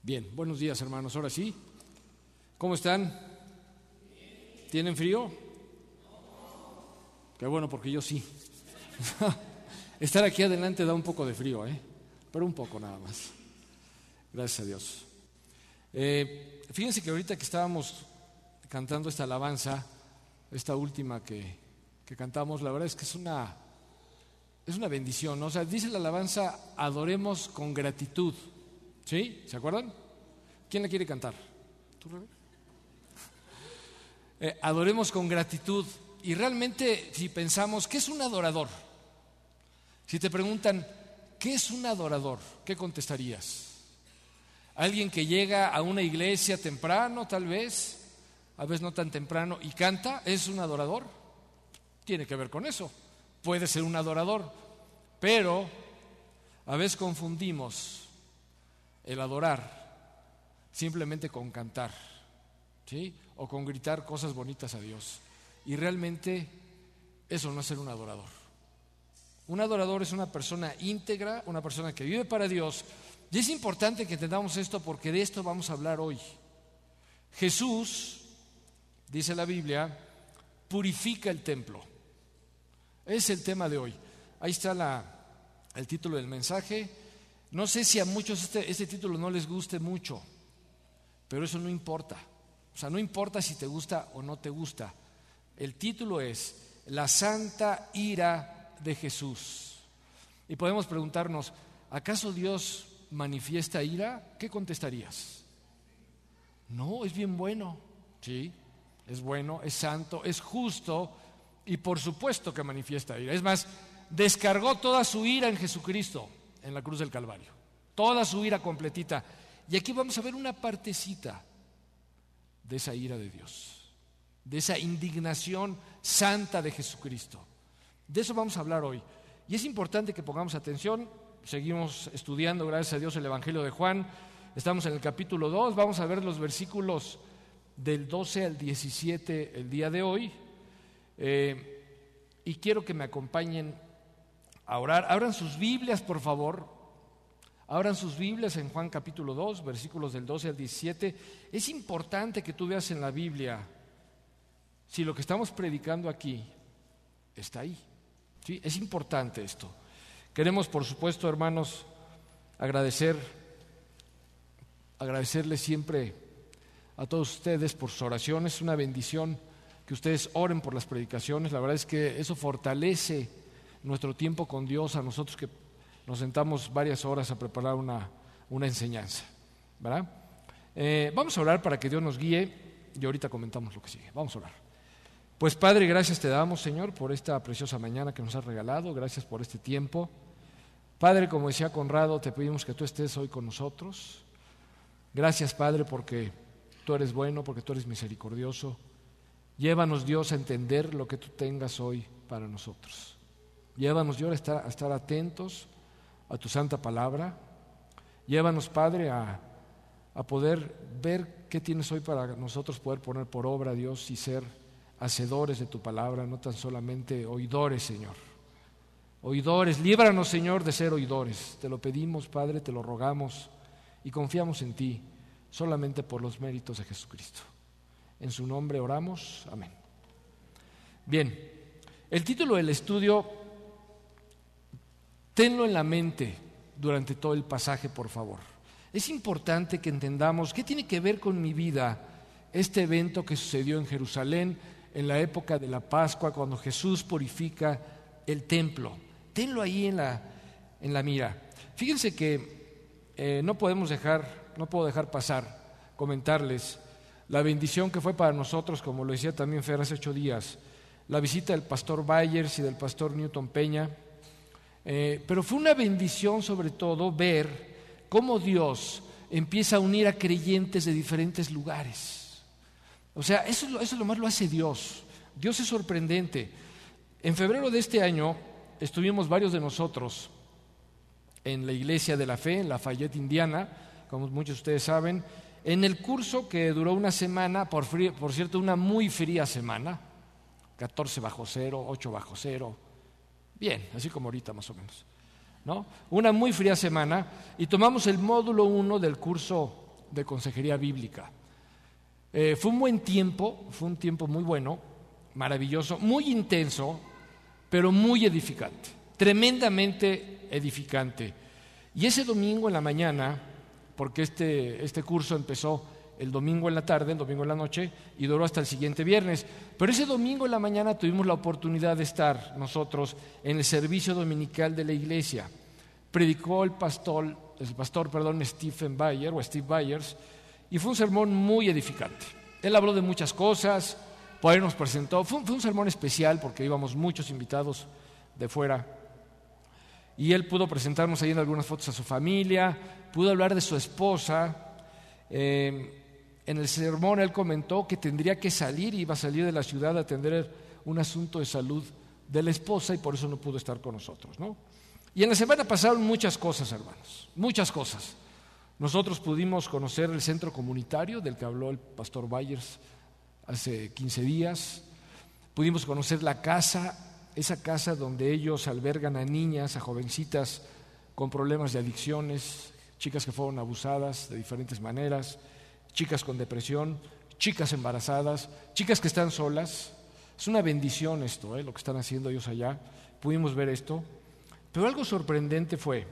Bien, buenos días hermanos, ahora sí. ¿Cómo están? ¿Tienen frío? Qué bueno, porque yo sí. Estar aquí adelante da un poco de frío, pero un poco nada más. Gracias a Dios. Fíjense que ahorita que estábamos cantando esta alabanza, esta última que cantamos, la verdad es que es una bendición, ¿no? O sea, dice la alabanza, adoremos con gratitud. ¿Sí? ¿Se acuerdan? ¿Quién la quiere cantar? ¿Tú, Rebe? Adoremos con gratitud. Y realmente, si pensamos, ¿qué es un adorador? Si te preguntan, ¿qué es un adorador? ¿Qué contestarías? ¿Alguien que llega a una iglesia temprano, tal vez, a veces no tan temprano, y canta? ¿Es un adorador? Tiene que ver con eso. Puede ser un adorador, pero a veces confundimos el adorar simplemente con cantar, ¿sí? O con gritar cosas bonitas a Dios. Y realmente eso no es ser un adorador. Un adorador es una persona íntegra, una persona que vive para Dios. Y es importante que entendamos esto porque de esto vamos a hablar hoy. Jesús, dice la Biblia, purifica el templo. Es el tema de hoy. Ahí está el título del mensaje. No sé si a muchos este título no les guste mucho, pero eso no importa. O sea, no importa si te gusta o no te gusta. El título es La Santa Ira de Jesús. Y podemos preguntarnos, ¿acaso Dios manifiesta ira? ¿Qué contestarías? No, es bien bueno. Sí, es bueno, es santo, es justo y por supuesto que manifiesta ira. Es más, descargó toda su ira en Jesucristo, en la cruz del Calvario. Toda su ira completita. Y aquí vamos a ver una partecita de esa ira de Dios, de esa indignación santa de Jesucristo. De eso vamos a hablar hoy. Y es importante que pongamos atención. Seguimos estudiando, gracias a Dios, el Evangelio de Juan. Estamos en el capítulo 2. Vamos a ver los versículos del 12 al 17 el día de hoy. Y quiero que me acompañen a orar. Abran sus Biblias, por favor. Abran sus Biblias en Juan capítulo 2, versículos del 12 al 17. Es importante que tú veas en la Biblia si lo que estamos predicando aquí está ahí. ¿Sí? Es importante esto. Queremos, por supuesto, hermanos, agradecerles siempre a todos ustedes por sus oraciones. Es una bendición que ustedes oren por las predicaciones. La verdad es que eso fortalece nuestro tiempo con Dios, a nosotros que nos sentamos varias horas a preparar una enseñanza, ¿verdad? Vamos a orar para que Dios nos guíe y ahorita comentamos lo que sigue. Vamos a orar. Pues Padre, gracias te damos, Señor, por esta preciosa mañana que nos has regalado. Gracias por este tiempo. Padre, como decía Conrado, te pedimos que tú estés hoy con nosotros. Gracias, Padre, porque tú eres bueno, porque tú eres misericordioso. Llévanos, Dios, a entender lo que tú tengas hoy para nosotros. Llévanos, Dios, a estar atentos a tu santa palabra. Llévanos, Padre, a poder ver qué tienes hoy para nosotros poder poner por obra, Dios, y ser hacedores de tu palabra, no tan solamente oidores, Señor. Oidores, líbranos, Señor, de ser oidores. Te lo pedimos, Padre, te lo rogamos y confiamos en ti, solamente por los méritos de Jesucristo. En su nombre oramos, amén. Bien, el título del estudio, tenlo en la mente durante todo el pasaje, por favor. Es importante que entendamos qué tiene que ver con mi vida este evento que sucedió en Jerusalén en la época de la Pascua, cuando Jesús purifica el templo. Tenlo ahí en la mira. Fíjense que no puedo dejar pasar, comentarles la bendición que fue para nosotros, como lo decía también Fer hace 8 días, la visita del pastor Byers y del pastor Newton Peña. Pero fue una bendición sobre todo ver cómo Dios empieza a unir a creyentes de diferentes lugares. O sea, eso lo más lo hace Dios. Dios es sorprendente. En febrero de este año estuvimos varios de nosotros en la Iglesia de la Fe, en Lafayette, Indiana, como muchos de ustedes saben, en el curso que duró una semana, por cierto, una muy fría semana, 14 bajo cero, 8 bajo cero, bien, así como ahorita más o menos, ¿no? Una muy fría semana, y tomamos el módulo 1 del curso de consejería bíblica. Fue un tiempo muy bueno, maravilloso, muy intenso, pero muy edificante, tremendamente edificante. Y ese domingo en la mañana, porque este curso empezó el domingo en la tarde, el domingo en la noche, y duró hasta el siguiente viernes. Pero ese domingo en la mañana tuvimos la oportunidad de estar nosotros en el servicio dominical de la iglesia. Predicó el pastor, Steve Byers, y fue un sermón muy edificante. Él habló de muchas cosas, por ahí nos presentó. Fue un sermón especial porque íbamos muchos invitados de fuera. Y él pudo presentarnos ahí en algunas fotos a su familia, pudo hablar de su esposa. En el sermón él comentó que tendría que salir, iba a salir de la ciudad a atender un asunto de salud de la esposa y por eso no pudo estar con nosotros, ¿no? Y en la semana pasaron muchas cosas, hermanos, muchas cosas. Nosotros pudimos conocer el centro comunitario del que habló el pastor Byers hace 15 días. Pudimos conocer la casa, esa casa donde ellos albergan a niñas, a jovencitas con problemas de adicciones, chicas que fueron abusadas de diferentes maneras, chicas con depresión, chicas embarazadas, chicas que están solas. Es una bendición esto, lo que están haciendo ellos allá. Pudimos ver esto. Pero algo sorprendente fue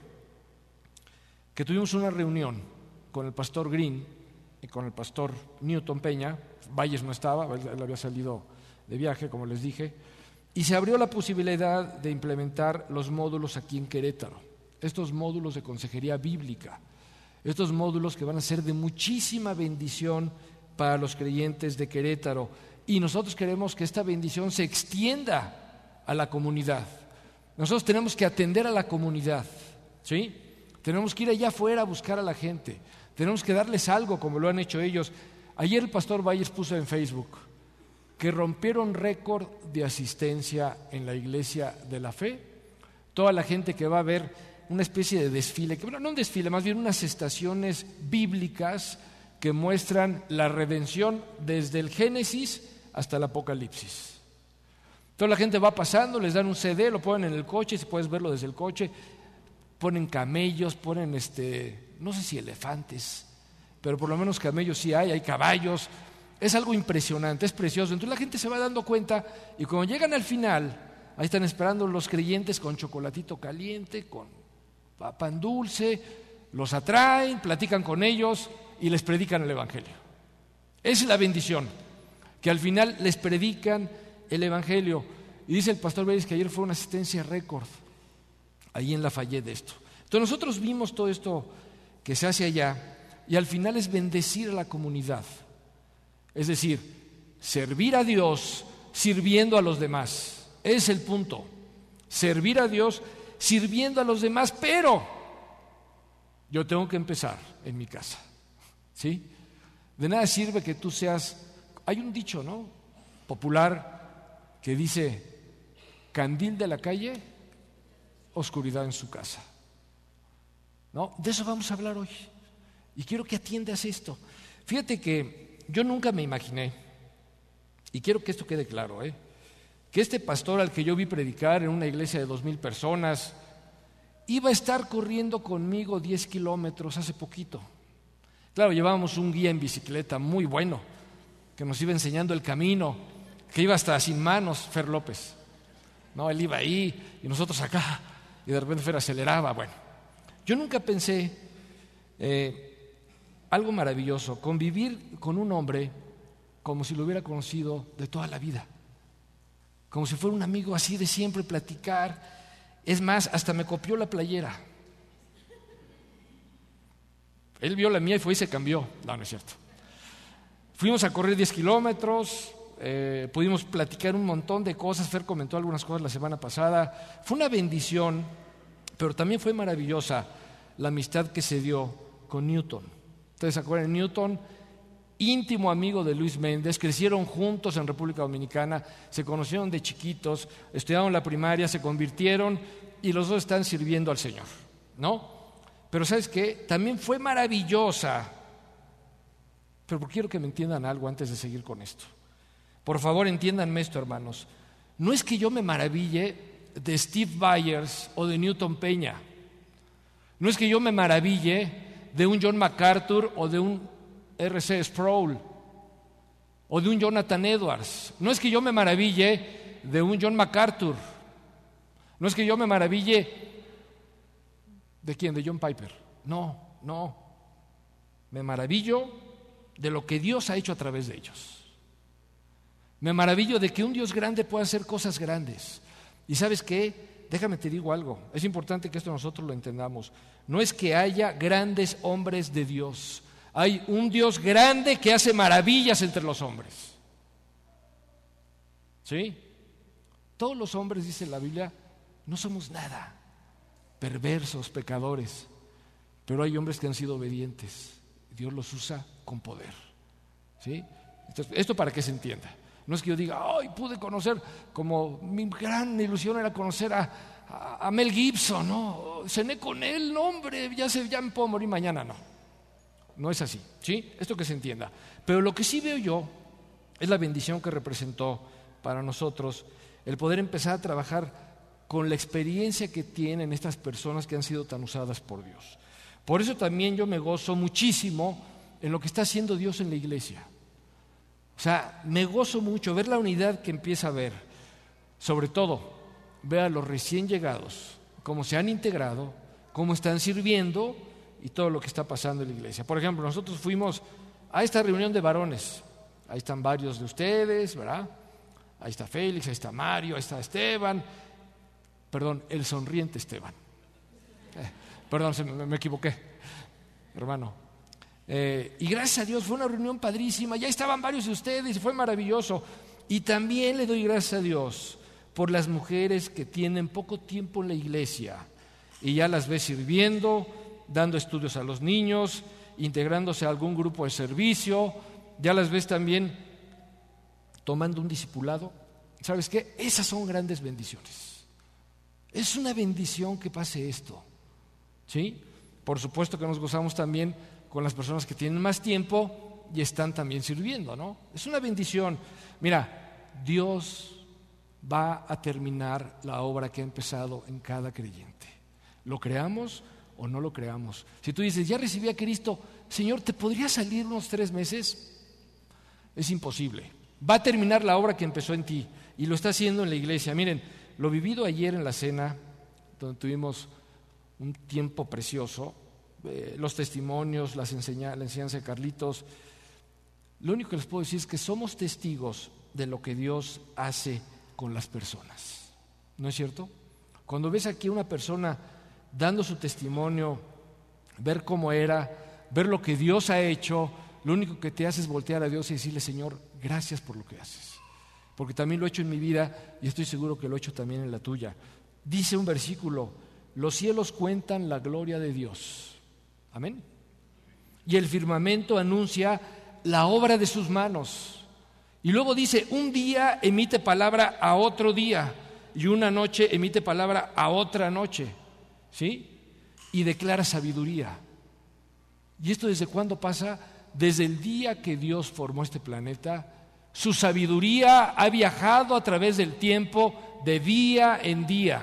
que tuvimos una reunión con el pastor Green y con el pastor Newton Peña. Valles no estaba, él había salido de viaje, como les dije, y se abrió la posibilidad de implementar los módulos aquí en Querétaro, estos módulos de consejería bíblica, estos módulos que van a ser de muchísima bendición para los creyentes de Querétaro. Y nosotros queremos que esta bendición se extienda a la comunidad. Nosotros tenemos que atender a la comunidad, ¿sí? Tenemos que ir allá afuera a buscar a la gente. Tenemos que darles algo como lo han hecho ellos. Ayer el pastor Byers puso en Facebook que rompieron récord de asistencia en la Iglesia de la Fe. Toda la gente que va a ver una especie de desfile, que, bueno, no un desfile, más bien unas estaciones bíblicas que muestran la redención desde el Génesis hasta el Apocalipsis. Toda la gente va pasando, les dan un CD, lo ponen en el coche, si puedes verlo desde el coche, ponen camellos, ponen no sé si elefantes, pero por lo menos camellos sí hay caballos. Es algo impresionante, es precioso. Entonces la gente se va dando cuenta y cuando llegan al final, ahí están esperando los creyentes con chocolatito caliente, con pan dulce, los atraen, platican con ellos y les predican el Evangelio. Esa es la bendición, que al final les predican el Evangelio. Y dice el pastor Vélez que ayer fue una asistencia récord ahí en Lafayette de esto. Entonces nosotros vimos todo esto que se hace allá y al final es bendecir a la comunidad. Es decir, servir a Dios sirviendo a los demás. Es el punto. Servir a Dios sirviendo a los demás, pero yo tengo que empezar en mi casa. ¿Sí? De nada sirve que tú seas... Hay un dicho, ¿no?, popular que dice: candil de la calle, oscuridad en su casa. ¿No? De eso vamos a hablar hoy. Y quiero que atiendas esto. Fíjate que yo nunca me imaginé, y quiero que esto quede claro, que este pastor al que yo vi predicar en una iglesia de 2,000 personas iba a estar corriendo conmigo 10 kilómetros hace poquito. Claro, llevábamos un guía en bicicleta muy bueno que nos iba enseñando el camino, que iba hasta sin manos, Fer López. No, él iba ahí y nosotros acá, y de repente Fer aceleraba. Bueno, yo nunca pensé algo maravilloso, convivir con un hombre como si lo hubiera conocido de toda la vida, como si fuera un amigo así de siempre, platicar. Es más, hasta me copió la playera. Él vio la mía y fue y se cambió. No, no es cierto. Fuimos a correr 10 kilómetros, pudimos platicar un montón de cosas. Fer comentó algunas cosas la semana pasada. Fue una bendición, pero también fue maravillosa la amistad que se dio con Newton. ¿Ustedes se acuerdan? Newton, íntimo amigo de Luis Méndez, crecieron juntos en República Dominicana, se conocieron de chiquitos, estudiaron la primaria, se convirtieron y los dos están sirviendo al Señor, ¿no? Pero ¿sabes qué? También fue maravillosa. Pero quiero que me entiendan algo antes de seguir con esto. Por favor, entiéndanme esto, hermanos. No es que yo me maraville de Steve Byers o de Newton Peña. No es que yo me maraville de un John MacArthur o de un R.C. Sproul o de un Jonathan Edwards. No es que yo me maraville de un John MacArthur. No es que yo me maraville ¿de quién? De John Piper. No. Me maravillo de lo que Dios ha hecho a través de ellos. Me maravillo de que un Dios grande pueda hacer cosas grandes. ¿Y sabes qué? Déjame te digo algo. Es importante que esto nosotros lo entendamos. No es que haya grandes hombres de Dios. Hay un Dios grande que hace maravillas entre los hombres. ¿Sí? Todos los hombres, dice la Biblia, no somos nada. Perversos, pecadores. Pero hay hombres que han sido obedientes. Dios los usa con poder. ¿Sí? Esto para que se entienda. No es que yo diga, ay, pude conocer, como mi gran ilusión era conocer a Mel Gibson, ¿no? Cené con él, no, hombre, ya me puedo morir mañana, no es así, ¿sí? Esto que se entienda. Pero lo que sí veo yo es la bendición que representó para nosotros el poder empezar a trabajar con la experiencia que tienen estas personas que han sido tan usadas por Dios. Por eso también yo me gozo muchísimo en lo que está haciendo Dios en la iglesia. O sea, me gozo mucho ver la unidad que empieza a haber. Sobre todo, ver a los recién llegados, cómo se han integrado, cómo están sirviendo y todo lo que está pasando en la iglesia. Por ejemplo, nosotros fuimos a esta reunión de varones. Ahí están varios de ustedes, ¿verdad? Ahí está Félix, ahí está Mario, ahí está Esteban. Perdón, el sonriente Esteban. Perdón, me equivoqué, hermano. Y gracias a Dios fue una reunión padrísima. Ya estaban varios de ustedes y fue maravilloso. Y también le doy gracias a Dios por las mujeres que tienen poco tiempo en la iglesia y ya las ves sirviendo, dando estudios a los niños, integrándose a algún grupo de servicio. Ya las ves también tomando un discipulado. ¿Sabes qué? Esas son grandes bendiciones. Es una bendición que pase esto, ¿sí? Por supuesto que nos gozamos también con las personas que tienen más tiempo y están también sirviendo, ¿no? Es una bendición. Mira, Dios va a terminar la obra que ha empezado en cada creyente. ¿Lo creamos o no lo creamos? Si tú dices, ya recibí a Cristo, Señor, ¿te podría salir unos 3 meses? Es imposible. Va a terminar la obra que empezó en ti y lo está haciendo en la iglesia. Miren, lo vivido ayer en la cena, donde tuvimos un tiempo precioso, los testimonios, la enseñanza de Carlitos. Lo único que les puedo decir es que somos testigos de lo que Dios hace con las personas. ¿No es cierto? Cuando ves aquí a una persona dando su testimonio, ver cómo era, ver lo que Dios ha hecho, lo único que te hace es voltear a Dios y decirle, Señor, gracias por lo que haces. Porque también lo he hecho en mi vida y estoy seguro que lo he hecho también en la tuya. Dice un versículo, los cielos cuentan la gloria de Dios. Amén. Y el firmamento anuncia la obra de sus manos. Y luego dice, un día emite palabra a otro día y una noche emite palabra a otra noche. ¿Sí? Y declara sabiduría. ¿Y esto desde cuándo pasa? Desde el día que Dios formó este planeta. Su sabiduría ha viajado a través del tiempo de día en día.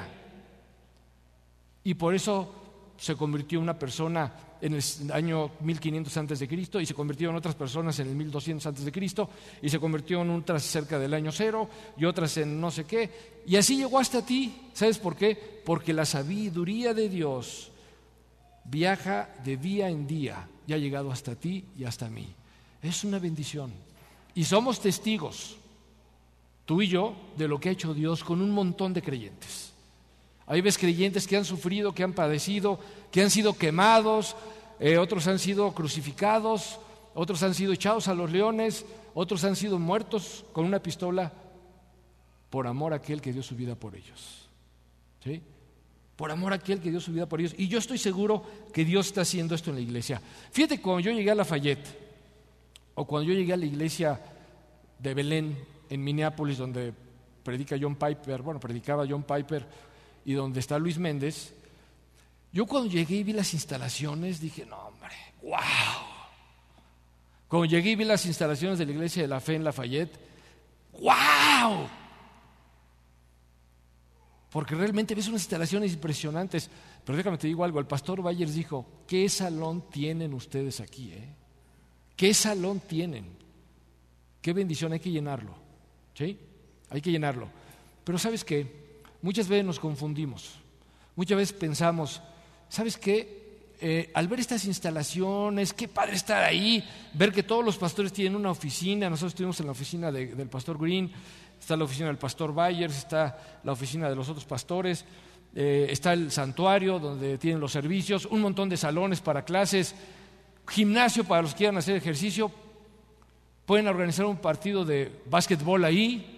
Y por eso se convirtió en una persona en el año 1500 antes de Cristo y se convirtió en otras personas en el 1200 antes de Cristo y se convirtió en otras cerca del año 0 y otras en no sé qué y así llegó hasta ti. ¿Sabes por qué? Porque la sabiduría de Dios viaja de día en día y ha llegado hasta ti y hasta mí. Es una bendición y somos testigos, tú y yo, de lo que ha hecho Dios con un montón de creyentes. Ahí ves creyentes que han sufrido, que han padecido, que han sido quemados, otros han sido crucificados, otros han sido echados a los leones, otros han sido muertos con una pistola por amor a aquel que dio su vida por ellos. ¿Sí? Por amor a aquel que dio su vida por ellos. Y yo estoy seguro que Dios está haciendo esto en la iglesia. Fíjate, cuando yo llegué a Lafayette, o cuando yo llegué a la iglesia de Belén, en Minneapolis, donde predicaba John Piper, y donde está Luis Méndez, yo cuando llegué y vi las instalaciones dije, no hombre, wow. Cuando llegué y vi las instalaciones de la Iglesia de la Fe en Lafayette, wow. Porque realmente ves unas instalaciones impresionantes. Pero déjame te digo algo, el pastor Bayers dijo, ¿qué salón tienen ustedes aquí? ¿Qué salón tienen? Qué bendición, hay que llenarlo. ¿Sí? Hay que llenarlo. Pero ¿sabes qué? Muchas veces nos confundimos. Muchas veces pensamos, ¿sabes qué? Al ver estas instalaciones, qué padre estar ahí, ver que todos los pastores tienen una oficina. Nosotros estuvimos en la oficina del pastor Green, está la oficina del pastor Byers, está la oficina de los otros pastores, está el santuario donde tienen los servicios, un montón de salones para clases, gimnasio para los que quieran hacer ejercicio, pueden organizar un partido de básquetbol ahí.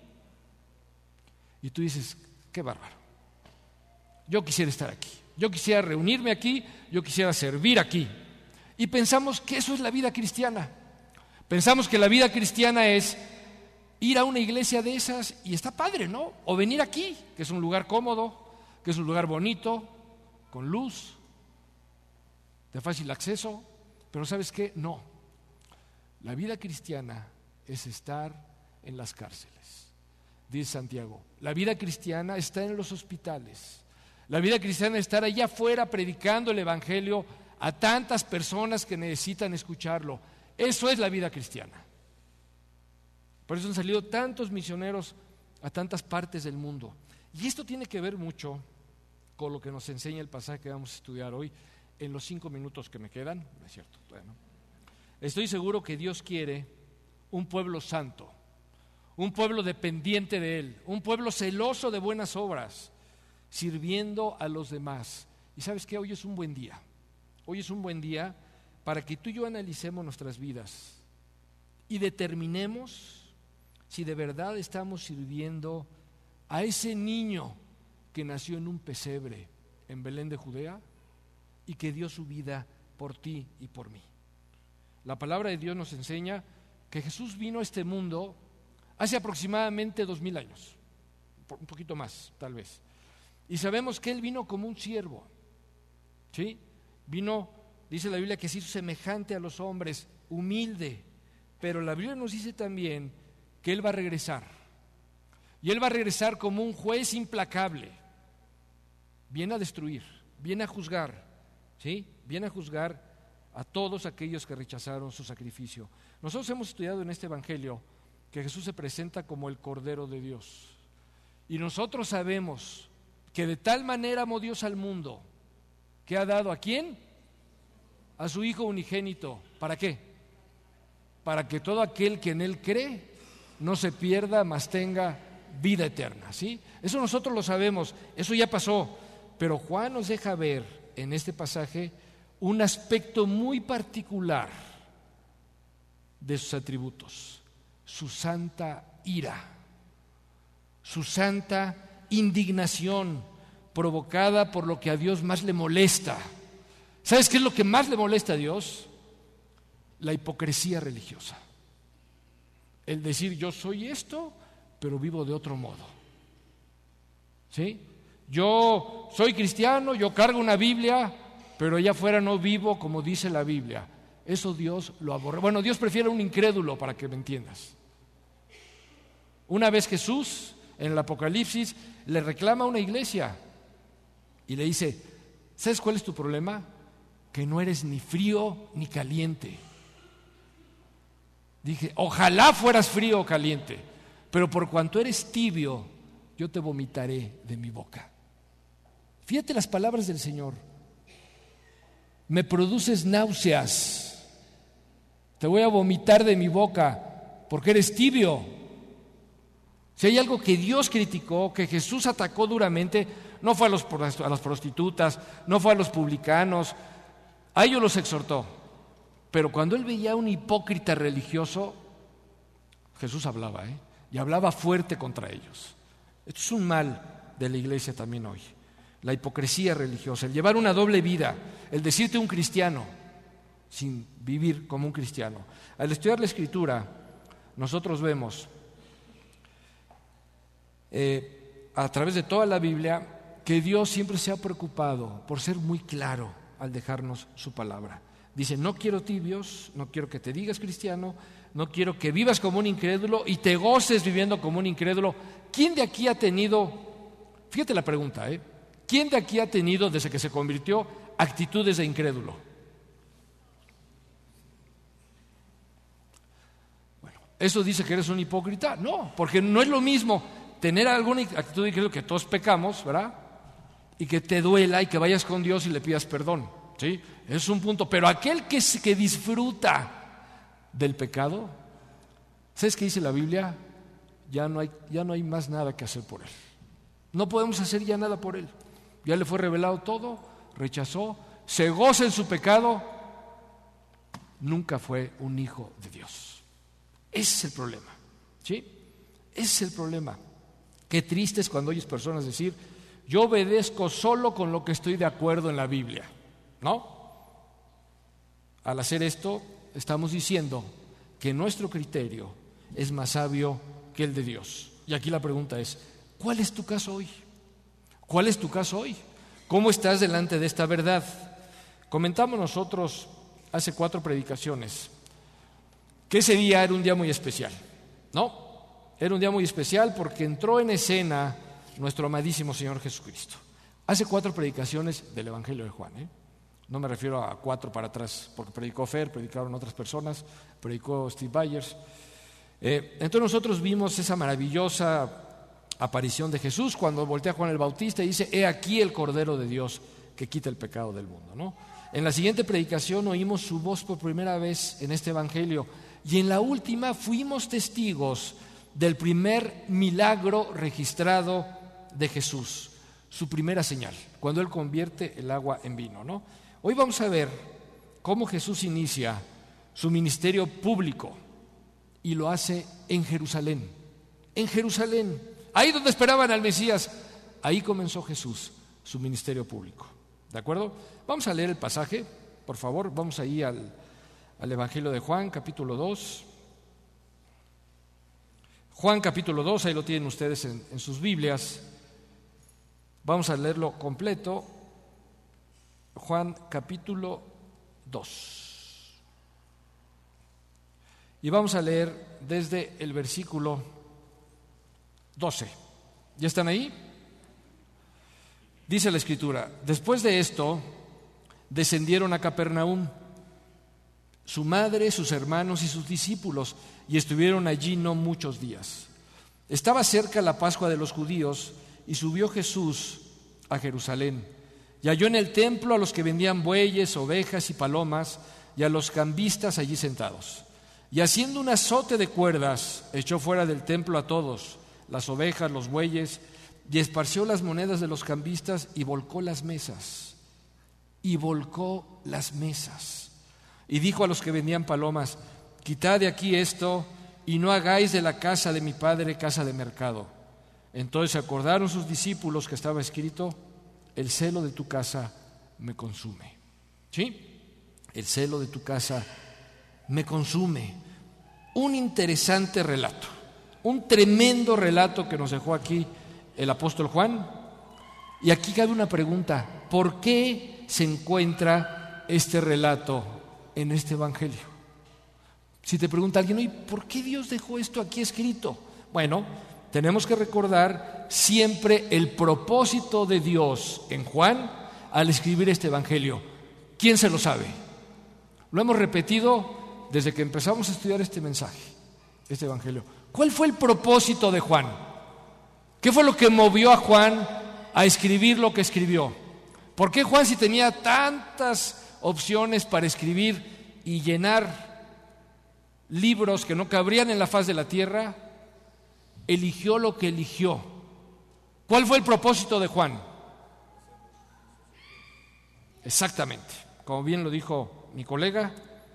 Y tú dices, qué bárbaro, yo quisiera estar aquí. Yo quisiera reunirme aquí, yo quisiera servir aquí. Y pensamos que eso es la vida cristiana. Pensamos que la vida cristiana es ir a una iglesia de esas y está padre, ¿no? O venir aquí, que es un lugar cómodo, que es un lugar bonito, con luz, de fácil acceso. Pero ¿sabes qué? No. La vida cristiana es estar en las cárceles, dice Santiago. La vida cristiana está en los hospitales. La vida cristiana es estar allá afuera predicando el evangelio a tantas personas que necesitan escucharlo. Eso es la vida cristiana. Por eso han salido tantos misioneros a tantas partes del mundo. Y esto tiene que ver mucho con lo que nos enseña el pasaje que vamos a estudiar hoy en los 5 minutos que me quedan. No es cierto, todavía no. Estoy seguro que Dios quiere un pueblo santo, un pueblo dependiente de Él, un pueblo celoso de buenas obras, sirviendo a los demás. Y ¿sabes qué? Hoy es un buen día. Hoy es un buen día para que tú y yo analicemos nuestras vidas y determinemos si de verdad estamos sirviendo a ese niño que nació en un pesebre en Belén de Judea y que dio su vida por ti y por mí. La palabra de Dios nos enseña que Jesús vino a este mundo hace aproximadamente 2000 años, un poquito más tal vez. Y sabemos que Él vino como un siervo, ¿sí? Vino, dice la Biblia, que se hizo semejante a los hombres, humilde. Pero la Biblia nos dice también que Él va a regresar. Y Él va a regresar como un juez implacable. Viene a destruir, viene a juzgar, ¿sí? Viene a juzgar a todos aquellos que rechazaron su sacrificio. Nosotros hemos estudiado en este Evangelio que Jesús se presenta como el Cordero de Dios. Y nosotros sabemos que de tal manera amó Dios al mundo, que ha dado ¿a quién? A su Hijo unigénito. ¿Para qué? Para que todo aquel que en Él cree no se pierda, mas tenga vida eterna, ¿sí? Eso nosotros lo sabemos, eso ya pasó. Pero Juan nos deja ver en este pasaje un aspecto muy particular de sus atributos: su santa ira, su santa indignación provocada por lo que a Dios más le molesta. ¿Sabes qué es lo que más le molesta a Dios? La hipocresía religiosa. El decir, yo soy esto, pero vivo de otro modo. ¿Sí? Yo soy cristiano, yo cargo una Biblia, pero allá afuera no vivo como dice la Biblia. Eso Dios lo aborrece. Bueno, Dios prefiere un incrédulo, para que me entiendas. Una vez Jesús, en el Apocalipsis, le reclama a una iglesia y le dice, ¿sabes cuál es tu problema? Que no eres ni frío ni caliente. Dije, ojalá fueras frío o caliente, pero por cuanto eres tibio, yo te vomitaré de mi boca. Fíjate las palabras del Señor. Me produces náuseas, te voy a vomitar de mi boca porque eres tibio. Si hay algo que Dios criticó, que Jesús atacó duramente, no fue a las prostitutas, no fue a los publicanos, a ellos los exhortó. Pero cuando Él veía a un hipócrita religioso, Jesús hablaba, y hablaba fuerte contra ellos. Esto es un mal de la iglesia también hoy. La hipocresía religiosa, el llevar una doble vida, el decirte un cristiano sin vivir como un cristiano. Al estudiar la Escritura, nosotros vemos a través de toda la Biblia que Dios siempre se ha preocupado por ser muy claro al dejarnos su palabra. Dice, no quiero tibios, no quiero que te digas cristiano, no quiero que vivas como un incrédulo y te goces viviendo como un incrédulo. ¿Quién de aquí ha tenido, fíjate la pregunta, ¿quién de aquí ha tenido desde que se convirtió actitudes de incrédulo? ¿Eso dice que eres un hipócrita? No, porque no es lo mismo tener alguna actitud y creo que todos pecamos, ¿verdad? Y que te duela y que vayas con Dios y le pidas perdón, ¿sí? Es un punto. Pero aquel que disfruta del pecado, ¿sabes qué dice la Biblia? Ya no hay más nada que hacer por él. No podemos hacer ya nada por él. Ya le fue revelado todo, rechazó, se goza en su pecado, nunca fue un hijo de Dios. Ese es el problema, ¿sí? Ese es el problema. Qué triste es cuando oyes personas decir, yo obedezco solo con lo que estoy de acuerdo en la Biblia, ¿no? Al hacer esto, estamos diciendo que nuestro criterio es más sabio que el de Dios. Y aquí la pregunta es, ¿cuál es tu caso hoy? ¿Cuál es tu caso hoy? ¿Cómo estás delante de esta verdad? Comentamos nosotros hace 4 predicaciones que ese día era un día muy especial, ¿no? Era un día muy especial porque entró en escena nuestro amadísimo Señor Jesucristo. Hace 4 predicaciones del Evangelio de Juan, No me refiero a 4 para atrás, porque predicó Fer, predicaron otras personas, predicó Steve Byers. Entonces nosotros vimos esa maravillosa aparición de Jesús cuando voltea a Juan el Bautista y dice, he aquí el Cordero de Dios que quita el pecado del mundo, ¿no? En la siguiente predicación oímos su voz por primera vez en este Evangelio y en la última fuimos testigos del primer milagro registrado de Jesús, su primera señal, cuando Él convierte el agua en vino, ¿no? Hoy vamos a ver cómo Jesús inicia su ministerio público y lo hace en Jerusalén. En Jerusalén, ahí donde esperaban al Mesías, ahí comenzó Jesús su ministerio público. ¿De acuerdo? Vamos a leer el pasaje, por favor. Vamos ahí al Evangelio de Juan, capítulo 2. Juan, capítulo 2, ahí lo tienen ustedes en sus Biblias. Vamos a leerlo completo. Juan, capítulo 2. Y vamos a leer desde el versículo 12. ¿Ya están ahí? Dice la Escritura, después de esto, descendieron a Capernaum, su madre, sus hermanos y sus discípulos, y estuvieron allí no muchos días. Estaba cerca la Pascua de los judíos, y subió Jesús a Jerusalén, y halló en el templo a los que vendían bueyes, ovejas y palomas, y a los cambistas allí sentados. Y haciendo un azote de cuerdas, echó fuera del templo a todos, las ovejas, los bueyes, y esparció las monedas de los cambistas y volcó las mesas. Y volcó las mesas. Y dijo a los que vendían palomas, quitad de aquí esto y no hagáis de la casa de mi padre casa de mercado. Entonces se acordaron sus discípulos que estaba escrito, el celo de tu casa me consume. ¿Sí? El celo de tu casa me consume. Un interesante relato, un tremendo relato que nos dejó aquí el apóstol Juan. Y aquí cabe una pregunta, ¿por qué se encuentra este relato en este Evangelio? Si te pregunta alguien, ¿y por qué Dios dejó esto aquí escrito? Bueno, tenemos que recordar siempre el propósito de Dios en Juan al escribir este Evangelio. ¿Quién se lo sabe? Lo hemos repetido desde que empezamos a estudiar este mensaje, este Evangelio. ¿Cuál fue el propósito de Juan? ¿Qué fue lo que movió a Juan a escribir lo que escribió? ¿Por qué Juan, si tenía tantas opciones para escribir y llenar libros que no cabrían en la faz de la tierra, eligió lo que eligió? ¿Cuál fue el propósito de Juan? Exactamente, como bien lo dijo mi colega,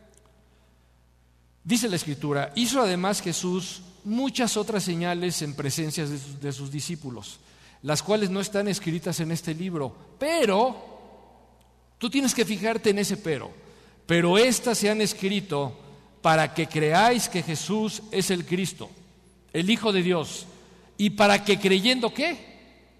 dice la Escritura, hizo además Jesús muchas otras señales en presencia de sus discípulos, las cuales no están escritas en este libro, pero tú tienes que fijarte en ese pero estas se han escrito para que creáis que Jesús es el Cristo, el Hijo de Dios, y para que creyendo ¿qué?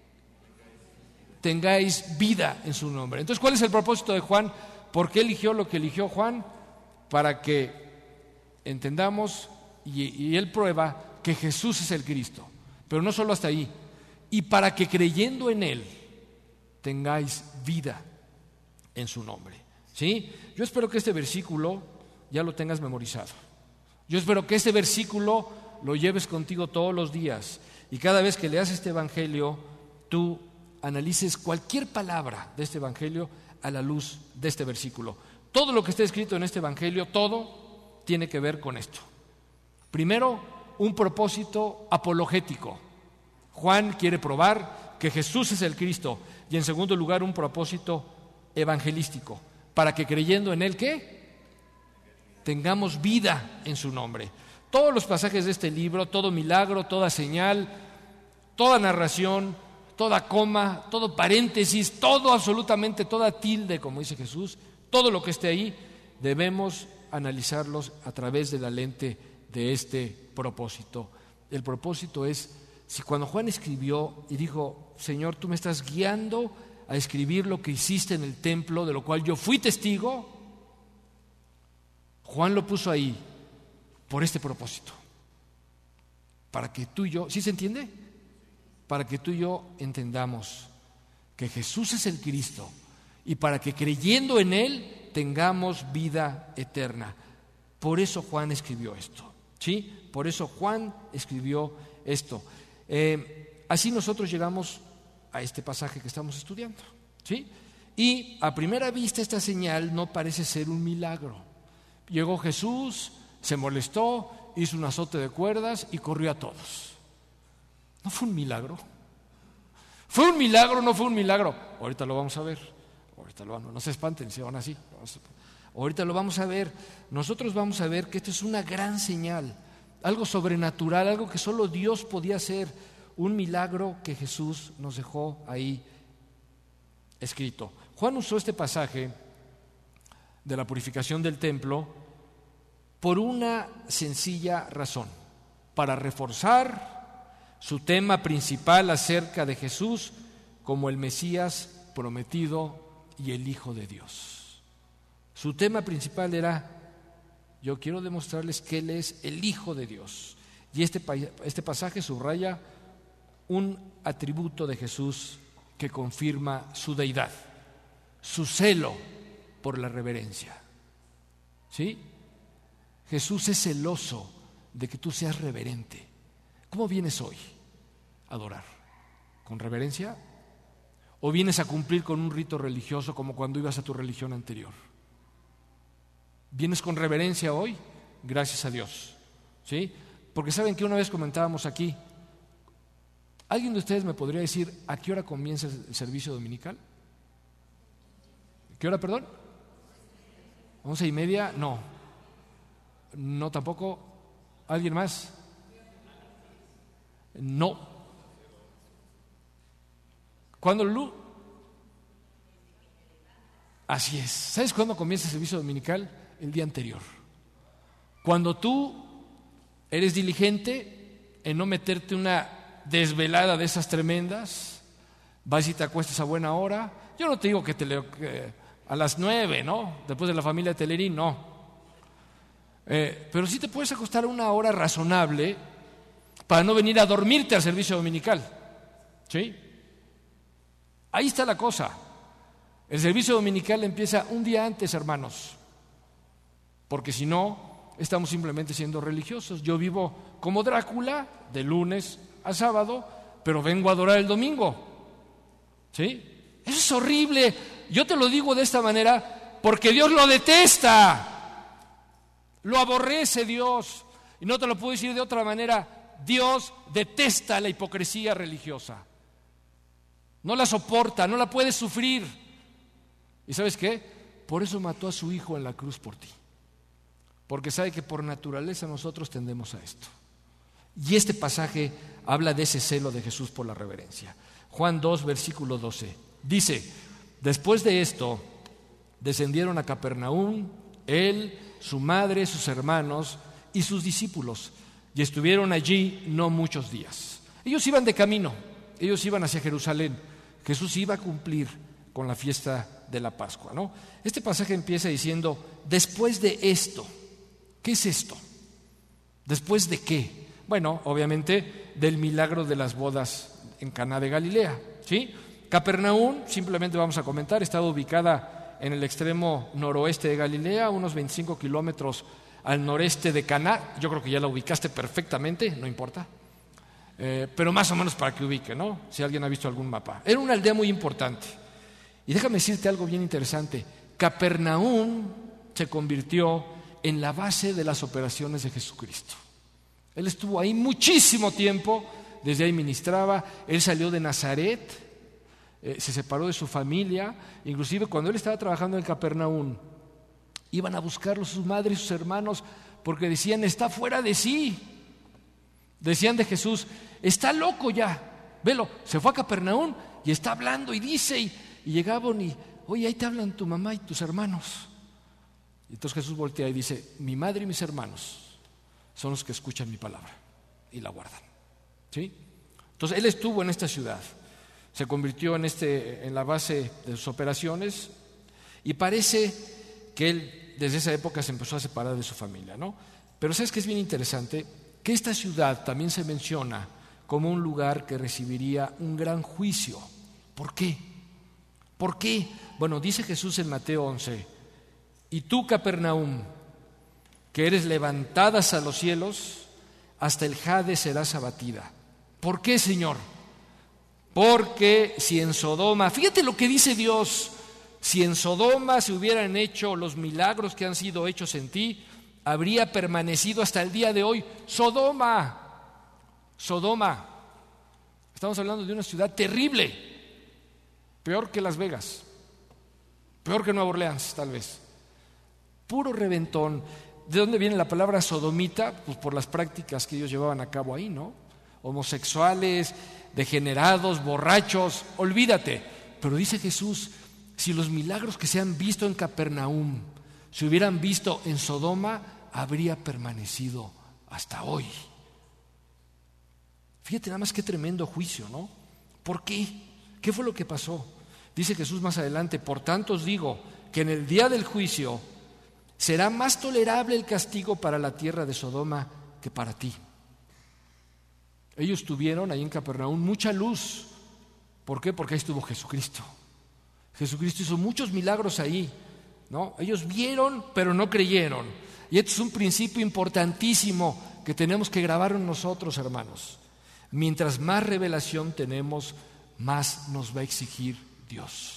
Tengáis vida en su nombre. Entonces, ¿cuál es el propósito de Juan? ¿Por qué eligió lo que eligió Juan? Para que entendamos y él prueba que Jesús es el Cristo, pero no solo hasta ahí, y para que creyendo en él tengáis vida en su nombre. ¿Sí? Yo espero que este versículo ya lo tengas memorizado. Yo espero que este versículo lo lleves contigo todos los días y cada vez que leas este evangelio, tú analices cualquier palabra de este evangelio a la luz de este versículo. Todo lo que está escrito en este evangelio, todo tiene que ver con esto. Primero, un propósito apologético. Juan quiere probar que Jesús es el Cristo. Y en segundo lugar, un propósito evangelístico, para que creyendo en Él, ¿qué? Tengamos vida en su nombre. Todos los pasajes de este libro, todo milagro, toda señal, toda narración, toda coma, todo paréntesis, todo absolutamente, toda tilde, como dice Jesús, todo lo que esté ahí, debemos analizarlos a través de la lente de este propósito. El propósito es, si cuando Juan escribió y dijo, Señor, tú me estás guiando a escribir lo que hiciste en el templo, de lo cual yo fui testigo, Juan lo puso ahí por este propósito, para que tú y yo, ¿sí se entiende? Para que tú y yo entendamos que Jesús es el Cristo y para que creyendo en Él tengamos vida eterna. Por eso Juan escribió esto, ¿sí? Por eso Juan escribió esto. Así nosotros llegamos a este pasaje que estamos estudiando, ¿sí? Y a primera vista esta señal no parece ser un milagro. Llegó Jesús, se molestó, hizo un azote de cuerdas y corrió a todos. ¿No fue un milagro? ¿Fue un milagro o no fue un milagro? Ahorita lo vamos a ver. No se espanten si van así. Ahorita lo vamos a ver. Nosotros vamos a ver que esto es una gran señal, algo sobrenatural, algo que solo Dios podía hacer, un milagro que Jesús nos dejó ahí escrito. Juan usó este pasaje de la purificación del templo por una sencilla razón, para reforzar su tema principal acerca de Jesús como el Mesías prometido y el Hijo de Dios. Su tema principal era: yo quiero demostrarles que Él es el Hijo de Dios. Y este pasaje subraya un atributo de Jesús que confirma su deidad, su celo por la reverencia. ¿Sí? Jesús es celoso de que tú seas reverente. ¿Cómo vienes hoy a adorar? ¿Con reverencia? ¿O vienes a cumplir con un rito religioso como cuando ibas a tu religión anterior? ¿Vienes con reverencia hoy? Gracias a Dios, ¿sí? Porque saben que una vez comentábamos aquí, ¿alguien de ustedes me podría decir a qué hora comienza el servicio dominical? ¿Qué hora, perdón? 11:30, no tampoco. ¿Alguien más? No. ¿Cuándo, Lulú? Así es. ¿Sabes cuándo comienza el servicio dominical? El día anterior. Cuando tú eres diligente en no meterte una desvelada de esas tremendas, vas y te acuestas a buena hora. Yo no te digo que a las 9, ¿no? Después de la familia Telerín, no. Pero sí te puedes acostar a una hora razonable para no venir a dormirte al servicio dominical, ¿sí? Ahí está la cosa. El servicio dominical empieza un día antes, hermanos, porque si no, estamos simplemente siendo religiosos. Yo vivo como Drácula de lunes a sábado, pero vengo a adorar el domingo, ¿sí? Eso es horrible. Yo te lo digo de esta manera porque Dios lo detesta, lo aborrece Dios, y no te lo puedo decir de otra manera. Dios detesta la hipocresía religiosa, no la soporta, no la puede sufrir. ¿Y sabes qué? Por eso mató a su hijo en la cruz por ti, porque sabe que por naturaleza nosotros tendemos a esto. Y este pasaje habla de ese celo de Jesús por la reverencia. Juan 2, versículo 12, dice: después de esto descendieron a Capernaum, él, su madre, sus hermanos y sus discípulos, y estuvieron allí no muchos días. Ellos iban de camino, ellos iban hacia Jerusalén. Jesús iba a cumplir con la fiesta de la Pascua, ¿no? Este pasaje empieza diciendo: después de esto. ¿Qué es esto? ¿Después de qué? Bueno, obviamente del milagro de las bodas en Caná de Galilea, ¿sí? Capernaum, simplemente vamos a comentar, estaba ubicada en el extremo noroeste de Galilea, unos 25 kilómetros al noreste de Caná. Yo creo que ya la ubicaste perfectamente, no importa. Pero más o menos para que ubique, ¿no? Si alguien ha visto algún mapa. Era una aldea muy importante. Y déjame decirte algo bien interesante. Capernaum se convirtió en la base de las operaciones de Jesucristo. Él estuvo ahí muchísimo tiempo, desde ahí ministraba. Él salió de Nazaret, se separó de su familia. Inclusive cuando él estaba trabajando en Capernaum, iban a buscarlo sus madres y sus hermanos porque decían, está fuera de sí. Decían de Jesús, está loco ya, velo, se fue a Capernaum y está hablando y dice, y llegaban y, oye, ahí te hablan tu mamá y tus hermanos. Y entonces Jesús voltea y dice, mi madre y mis hermanos son los que escuchan mi palabra y la guardan. ¿Sí? Entonces él estuvo en esta ciudad, se convirtió en la base de sus operaciones y parece que él desde esa época se empezó a separar de su familia, ¿no? Pero ¿sabes qué es bien interesante? Que esta ciudad también se menciona como un lugar que recibiría un gran juicio. ¿Por qué? ¿Por qué? Bueno, dice Jesús en Mateo 11, y tú, Capernaum, que eres levantada a los cielos, hasta el Hades serás abatida. ¿Por qué, Señor? Porque si en Sodoma, fíjate lo que dice Dios, si en Sodoma se hubieran hecho los milagros que han sido hechos en ti, habría permanecido hasta el día de hoy. Sodoma. Estamos hablando de una ciudad terrible, peor que Las Vegas, peor que Nueva Orleans, tal vez. Puro reventón. ¿De dónde viene la palabra sodomita? Pues por las prácticas que ellos llevaban a cabo ahí, ¿no? Homosexuales, degenerados, borrachos, olvídate. Pero dice Jesús, si los milagros que se han visto en Capernaum se hubieran visto en Sodoma, habría permanecido hasta hoy. Fíjate nada más qué tremendo juicio, ¿no? ¿Por qué? ¿Qué fue lo que pasó? Dice Jesús más adelante, por tanto os digo que en el día del juicio será más tolerable el castigo para la tierra de Sodoma que para ti. Ellos tuvieron ahí en Capernaum mucha luz. ¿Por qué? Porque ahí estuvo Jesucristo. Jesucristo hizo muchos milagros ahí, ¿no? Ellos vieron, pero no creyeron. Y esto es un principio importantísimo que tenemos que grabar en nosotros, hermanos. Mientras más revelación tenemos, más nos va a exigir Dios.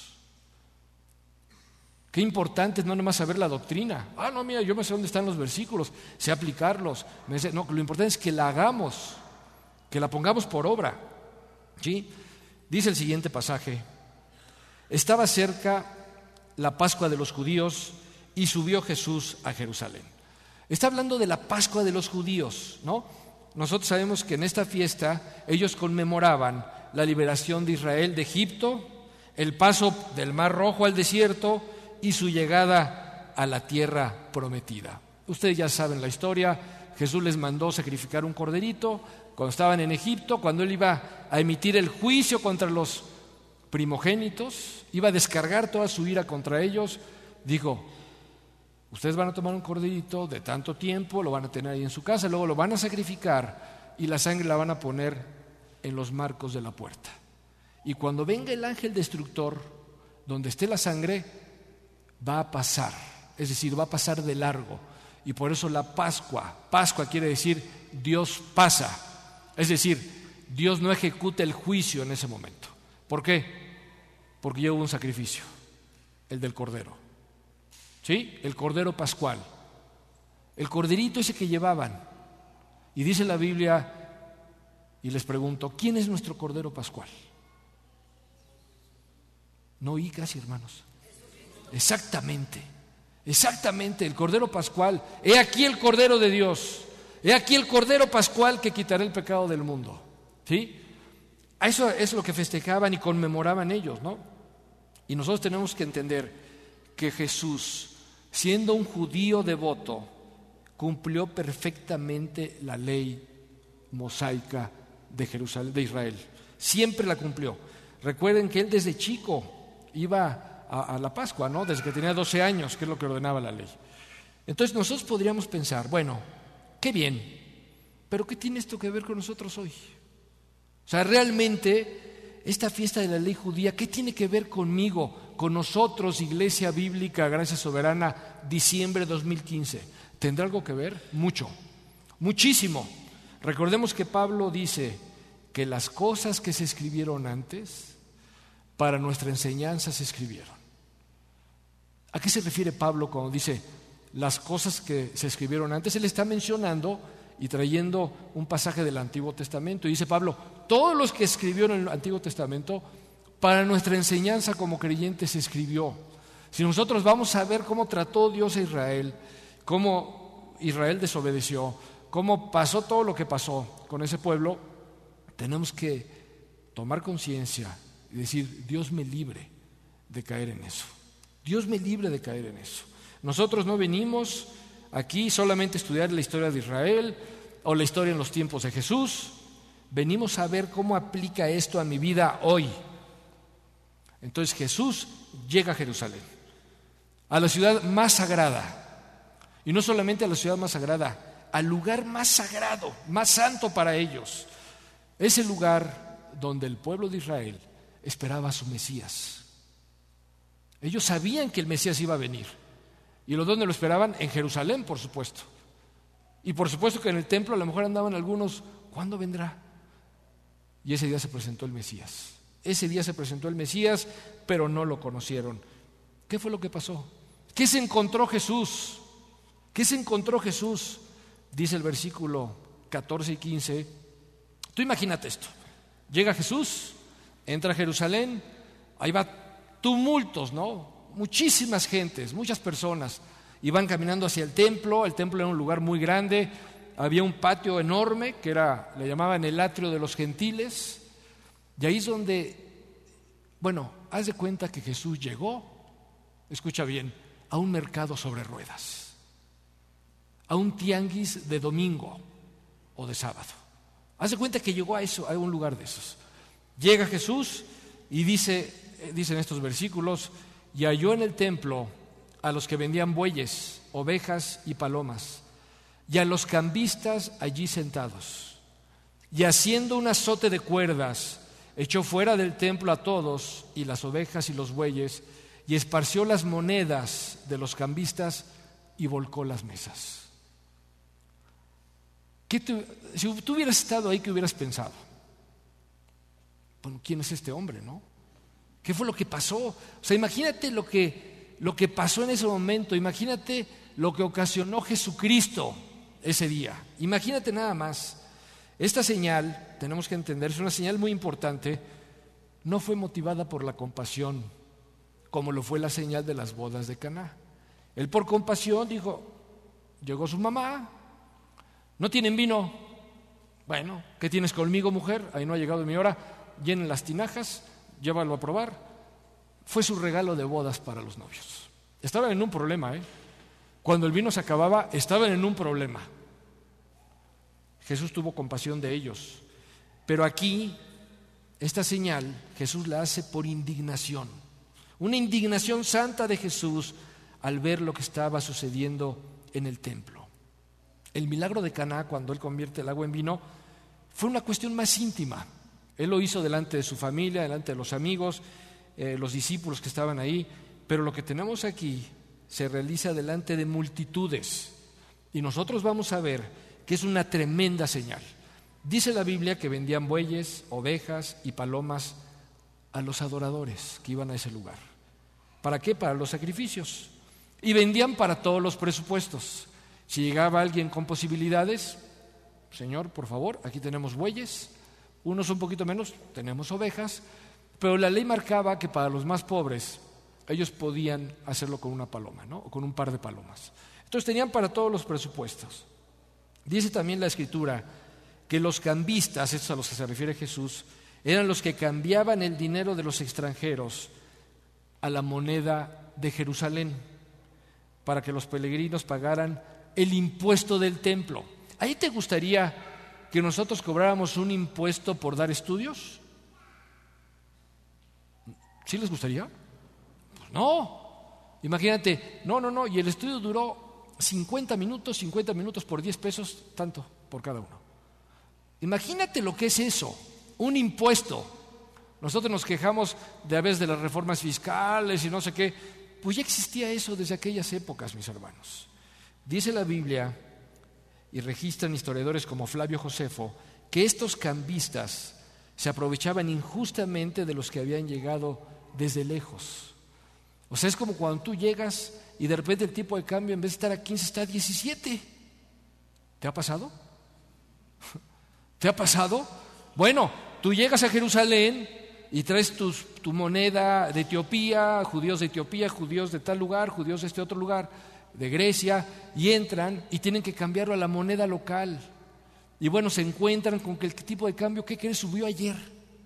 Qué importante es no nomás saber la doctrina. No, mira, yo me sé dónde están los versículos, sé aplicarlos. No, lo importante es que la hagamos, que la pongamos por obra. ¿Sí? Dice el siguiente pasaje. Estaba cerca la Pascua de los judíos y subió Jesús a Jerusalén. Está hablando de la Pascua de los judíos, ¿no? Nosotros sabemos que en esta fiesta ellos conmemoraban la liberación de Israel de Egipto, el paso del Mar Rojo al desierto y su llegada a la tierra prometida. Ustedes ya saben la historia. Jesús les mandó sacrificar un corderito cuando estaban en Egipto, cuando él iba a emitir el juicio contra los primogénitos, iba a descargar toda su ira contra ellos. Dijo, ustedes van a tomar un corderito de tanto tiempo, lo van a tener ahí en su casa, luego lo van a sacrificar y la sangre la van a poner en los marcos de la puerta. Y cuando venga el ángel destructor, donde esté la sangre, va a pasar, es decir, va a pasar de largo. Y por eso la Pascua quiere decir Dios pasa, es decir, Dios no ejecuta el juicio en ese momento. ¿Por qué? Porque ya hubo un sacrificio, el del cordero. ¿Sí? El cordero pascual, el corderito ese que llevaban. Y dice la Biblia, y les pregunto, ¿quién es nuestro cordero pascual? No oí casi, hermanos. Exactamente, el cordero pascual. He aquí el cordero de Dios, he aquí el cordero pascual que quitará el pecado del mundo. ¿Sí? Eso es lo que festejaban y conmemoraban ellos, ¿no? Y nosotros tenemos que entender que Jesús, siendo un judío devoto, cumplió perfectamente la ley mosaica de Jerusalén, de Israel. Siempre la cumplió. Recuerden que él desde chico iba a la Pascua, ¿no? Desde que tenía 12 años, que es lo que ordenaba la ley. Entonces nosotros podríamos pensar, bueno, qué bien, pero ¿qué tiene esto que ver con nosotros hoy? O sea, realmente esta fiesta de la ley judía, ¿qué tiene que ver conmigo, con nosotros, Iglesia Bíblica Gracia Soberana, diciembre de 2015? ¿Tendrá algo que ver? Mucho, muchísimo. Recordemos que Pablo dice que las cosas que se escribieron antes, para nuestra enseñanza se escribieron. ¿A qué se refiere Pablo cuando dice las cosas que se escribieron antes? Él está mencionando y trayendo un pasaje del Antiguo Testamento. Y dice Pablo, todos los que escribieron en el Antiguo Testamento, para nuestra enseñanza como creyentes se escribió. Si nosotros vamos a ver cómo trató Dios a Israel, cómo Israel desobedeció, cómo pasó todo lo que pasó con ese pueblo, tenemos que tomar conciencia y decir, Dios me libre de caer en eso. Dios me libre de caer en eso. Nosotros no venimos aquí solamente a estudiar la historia de Israel o la historia en los tiempos de Jesús. Venimos a ver cómo aplica esto a mi vida hoy. Entonces Jesús llega a Jerusalén, a la ciudad más sagrada. Y no solamente a la ciudad más sagrada, al lugar más sagrado, más santo para ellos. Ese lugar donde el pueblo de Israel esperaba a su Mesías. Ellos sabían que el Mesías iba a venir. ¿Y dónde lo esperaban? En Jerusalén, por supuesto. Y por supuesto que en el templo a lo mejor andaban algunos, ¿cuándo vendrá? Y ese día se presentó el Mesías. Ese día se presentó el Mesías, pero no lo conocieron. ¿Qué fue lo que pasó? ¿Qué se encontró Jesús? ¿Qué se encontró Jesús? Dice el versículo 14 y 15. Tú imagínate esto. Llega Jesús, entra a Jerusalén, ahí va tumultos, ¿no? Muchísimas gentes, muchas personas, y van caminando hacia el templo. El templo era un lugar muy grande, había un patio enorme que le llamaban el atrio de los gentiles, y ahí es donde, haz de cuenta que Jesús llegó, escucha bien, a un mercado sobre ruedas, a un tianguis de domingo o de sábado. Haz de cuenta que llegó a un lugar de esos. Llega Jesús y dicen estos versículos, y halló en el templo a los que vendían bueyes, ovejas y palomas, y a los cambistas allí sentados. Y haciendo un azote de cuerdas, echó fuera del templo a todos, y las ovejas y los bueyes, y esparció las monedas de los cambistas y volcó las mesas. Si tú hubieras estado ahí, ¿qué hubieras pensado? Bueno, ¿quién es este hombre, no? ¿Qué fue lo que pasó? O sea, imagínate lo que pasó en ese momento, imagínate lo que ocasionó Jesucristo ese día. Imagínate nada más. Esta señal, tenemos que entender, es una señal muy importante, no fue motivada por la compasión, como lo fue la señal de las bodas de Caná. Él por compasión dijo, llegó su mamá, ¿no tienen vino? Bueno, ¿qué tienes conmigo, mujer? Ahí no ha llegado mi hora, llenen las tinajas, llévalo a probar. Fue su regalo de bodas para los novios. Estaban en un problema, Cuando el vino se acababa, estaban en un problema. Jesús tuvo compasión de ellos. Pero aquí, esta señal, Jesús la hace por indignación. Una indignación santa de Jesús al ver lo que estaba sucediendo en el templo. El milagro de Caná, cuando Él convierte el agua en vino, fue una cuestión más íntima. Él lo hizo delante de su familia, delante de los amigos, los discípulos que estaban ahí, pero lo que tenemos aquí se realiza delante de multitudes, y nosotros vamos a ver que es una tremenda señal. Dice la Biblia que vendían bueyes, ovejas y palomas a los adoradores que iban a ese lugar. ¿Para qué? Para los sacrificios. Y vendían para todos los presupuestos. Si llegaba alguien con posibilidades, Señor, por favor, aquí tenemos bueyes, unos un poquito menos, tenemos ovejas, pero la ley marcaba que para los más pobres ellos podían hacerlo con una paloma, ¿no? O con un par de palomas. Entonces tenían para todos los presupuestos. Dice también la Escritura que los cambistas, estos a los que se refiere Jesús, eran los que cambiaban el dinero de los extranjeros a la moneda de Jerusalén para que los peregrinos pagaran el impuesto del templo. ¿Ahí te gustaría que nosotros cobráramos un impuesto por dar estudios? ¿Sí les gustaría? Pues no. Imagínate, no, y el estudio duró 50 minutos por 10 pesos, tanto por cada uno. Imagínate lo que es eso, un impuesto. Nosotros nos quejamos de a veces de las reformas fiscales y no sé qué, pues ya existía eso desde aquellas épocas, mis hermanos. Dice la Biblia, y registran historiadores como Flavio Josefo, que estos cambistas se aprovechaban injustamente de los que habían llegado desde lejos. O sea, es como cuando tú llegas y de repente el tipo de cambio en vez de estar a 15 está a 17. ¿Te ha pasado? ¿Te ha pasado? Bueno, tú llegas a Jerusalén y traes tu moneda de Etiopía, judíos de tal lugar, judíos de este otro lugar, de Grecia, y entran y tienen que cambiarlo a la moneda local. Y bueno, se encuentran con que el tipo de cambio, ¿qué crees? Subió ayer.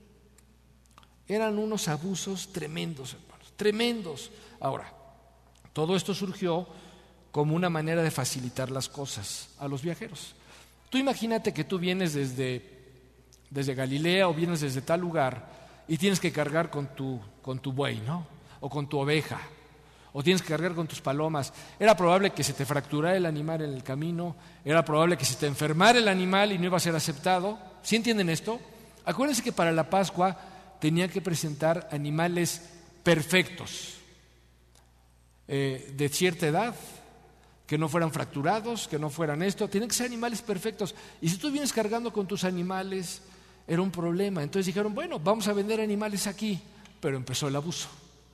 Eran unos abusos tremendos, hermanos, tremendos. Ahora, todo esto surgió como una manera de facilitar las cosas a los viajeros. Tú imagínate que tú vienes desde Galilea o vienes desde tal lugar y tienes que cargar con tu buey, ¿no? O con tu oveja, o tienes que cargar con tus palomas. Era probable que se te fracturara el animal en el camino, era probable que se te enfermara el animal y no iba a ser aceptado. ¿Sí entienden esto? Acuérdense que para la Pascua tenían que presentar animales perfectos, de cierta edad, que no fueran fracturados, que no fueran esto, tienen que ser animales perfectos. Y si tú vienes cargando con tus animales, era un problema. Entonces dijeron, bueno, vamos a vender animales aquí, pero empezó el abuso,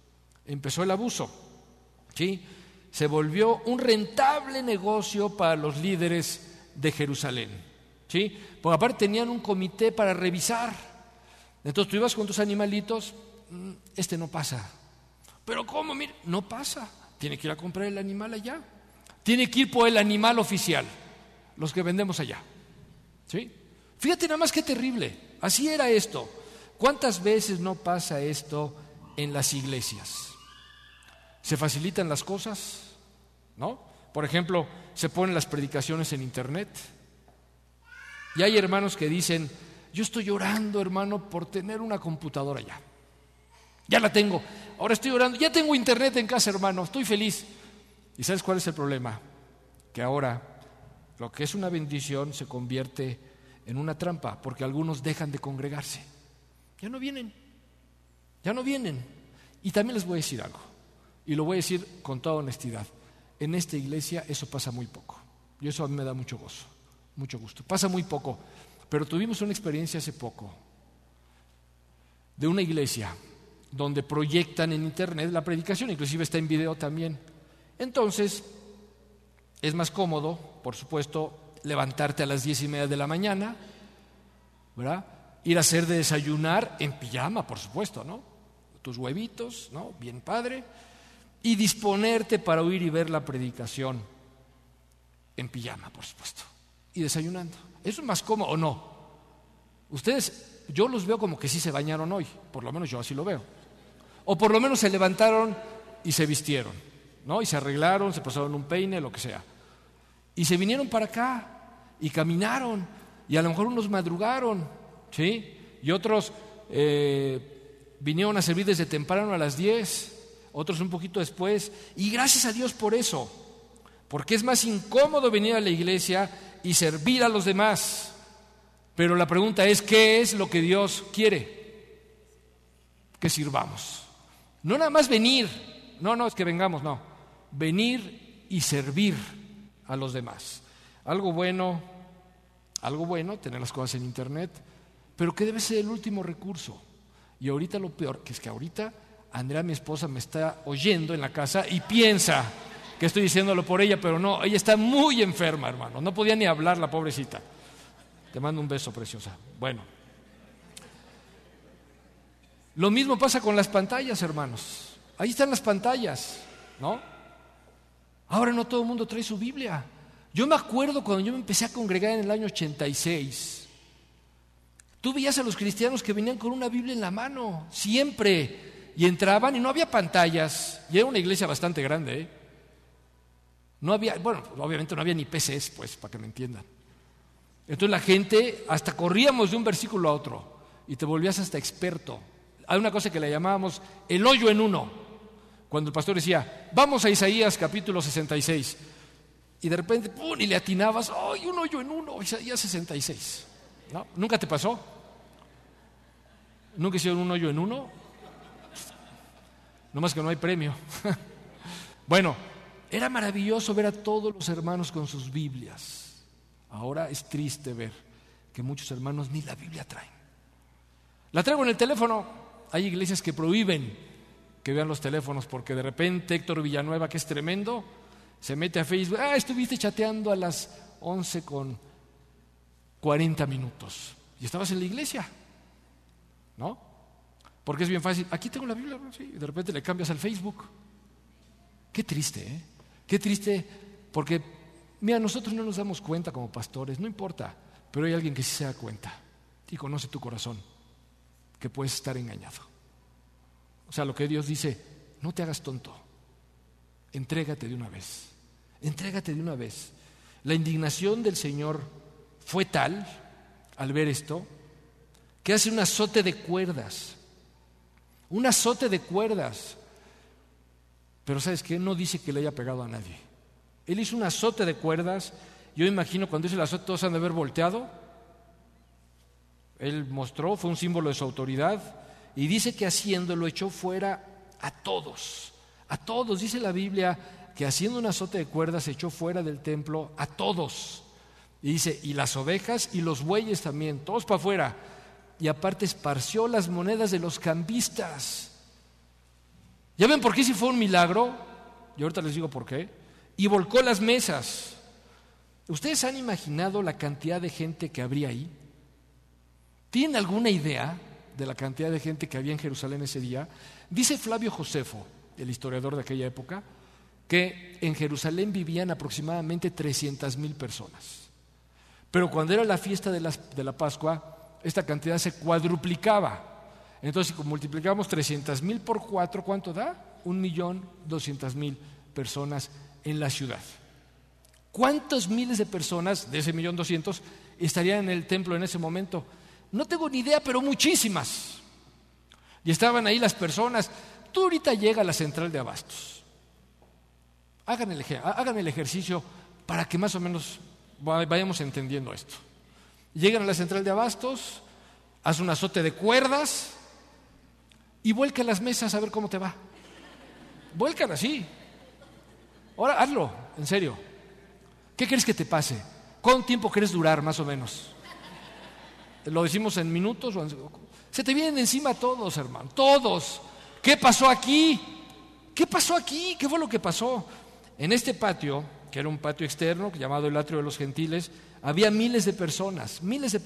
¿sí? Se volvió un rentable negocio para los líderes de Jerusalén, ¿sí? Porque aparte tenían un comité para revisar. Entonces tú ibas con tus animalitos, este no pasa. ¿Pero cómo? Mire, no pasa. Tiene que ir a comprar el animal allá. Tiene que ir por el animal oficial, los que vendemos allá, ¿sí? Fíjate nada más qué terrible. Así era esto. ¿Cuántas veces no pasa esto en las iglesias? Se facilitan las cosas, ¿no? Por ejemplo, se ponen las predicaciones en internet y hay hermanos que dicen, yo estoy orando, hermano, por tener una computadora ya. Ya la tengo, ahora estoy orando, ya tengo internet en casa, hermano, estoy feliz. ¿Y sabes cuál es el problema? Que ahora lo que es una bendición se convierte en una trampa, porque algunos dejan de congregarse. Ya no vienen. Y también les voy a decir algo, y lo voy a decir con toda honestidad. En esta iglesia eso pasa muy poco, y eso a mí me da mucho gozo, mucho gusto. Pasa muy poco, pero tuvimos una experiencia hace poco de una iglesia donde proyectan en internet la predicación, inclusive está en video también. Entonces, es más cómodo, por supuesto, levantarte a las 10:30 de la mañana, ¿verdad? Ir a hacer de desayunar en pijama, por supuesto, ¿no? Tus huevitos, ¿no? Bien padre. Y disponerte para oír y ver la predicación en pijama, por supuesto. Y desayunando. ¿Eso es más cómodo o no? Ustedes, yo los veo como que sí se bañaron hoy, por lo menos yo así lo veo. O por lo menos se levantaron y se vistieron, ¿no? Y se arreglaron, se pasaron un peine, lo que sea. Y se vinieron para acá y caminaron, y a lo mejor unos madrugaron, ¿sí? Y otros vinieron a servir desde temprano a las 10, otros un poquito después, y gracias a Dios por eso, porque es más incómodo venir a la iglesia y servir a los demás. Pero la pregunta es, ¿qué es lo que Dios quiere? Que sirvamos. No nada más venir, no es que vengamos, no. Venir y servir a los demás. Algo bueno, tener las cosas en internet, pero que debe ser el último recurso. Y ahorita lo peor, que es que ahorita Andrea, mi esposa, me está oyendo en la casa y piensa que estoy diciéndolo por ella, pero no, ella está muy enferma, hermano, no podía ni hablar la pobrecita. Te mando un beso, preciosa. Bueno, lo mismo pasa con las pantallas, hermanos. Ahí están las pantallas, ¿no? Ahora no todo el mundo trae su Biblia. Yo me acuerdo cuando yo me empecé a congregar en el año 86. Tú veías a los cristianos que venían con una Biblia en la mano, siempre, y entraban y no había pantallas. Y era una iglesia bastante grande, ¿eh? No había, bueno, obviamente no había ni PCs, pues, para que me entiendan. Entonces la gente, hasta corríamos de un versículo a otro y te volvías hasta experto. Hay una cosa que le llamábamos el hoyo en uno. Cuando el pastor decía, vamos a Isaías capítulo 66, y de repente, ¡pum!, y le atinabas, ¡ay, un hoyo en uno! Isaías 66. ¿No? ¿Nunca te pasó? ¿Nunca hicieron un hoyo en uno? No más que no hay premio. Bueno, Era maravilloso ver a todos los hermanos con sus Biblias. Ahora es triste ver que muchos hermanos ni la Biblia traen. La traigo en el teléfono. Hay iglesias que prohíben que vean los teléfonos porque de repente Héctor Villanueva, que es tremendo, se mete a Facebook. Estuviste chateando a las 11:40 y estabas en la iglesia, ¿no? Porque es bien fácil. Aquí tengo la Biblia, sí, y de repente le cambias al Facebook. Qué triste, ¿eh? Qué triste, porque mira, nosotros no nos damos cuenta como pastores, no importa, pero hay alguien que sí se da cuenta y conoce tu corazón, que puedes estar engañado. O sea, lo que Dios dice, no te hagas tonto, entrégate de una vez, entrégate de una vez. La indignación del Señor fue tal, al ver esto, que hace un azote de cuerdas, pero ¿sabes qué? No dice que le haya pegado a nadie. Él hizo un azote de cuerdas. Yo imagino cuando hizo el azote todos han de haber volteado. Él mostró, fue un símbolo de su autoridad, y dice que haciéndolo echó fuera a todos. A todos, dice la Biblia, que haciendo un azote de cuerdas echó fuera del templo a todos. Y dice, y las ovejas y los bueyes también, todos para afuera. Y aparte esparció las monedas de los cambistas. ¿Ya ven por qué si fue un milagro? Y ahorita les digo por qué. Y volcó las mesas. ¿Ustedes han imaginado la cantidad de gente que habría ahí? ¿Tienen alguna idea de la cantidad de gente que había en Jerusalén ese día? Dice Flavio Josefo, el historiador de aquella época, que en Jerusalén vivían aproximadamente 300,000 personas. Pero cuando era la fiesta de la Pascua, esta cantidad se cuadruplicaba. Entonces, si multiplicamos 300,000 por 4, ¿cuánto da? 1,200,000 personas en la ciudad. ¿Cuántos miles de personas de ese 1,200,000 estarían en el templo en ese momento? No tengo ni idea, pero muchísimas. Y estaban ahí las personas. Tú ahorita llega a la central de abastos. Hagan el ejercicio para que más o menos vayamos entendiendo esto. Llegan a la central de abastos, haz un azote de cuerdas y vuelca las mesas a ver cómo te va. Vuelcan así. Ahora hazlo, en serio. ¿Qué crees que te pase? ¿Cuánto tiempo quieres durar, más o menos? ¿Lo decimos en minutos? Se te vienen encima todos, hermano, todos. ¿Qué pasó aquí? ¿Qué pasó aquí? ¿Qué fue lo que pasó? En este patio, que era un patio externo, llamado el Atrio de los Gentiles, había miles de personas,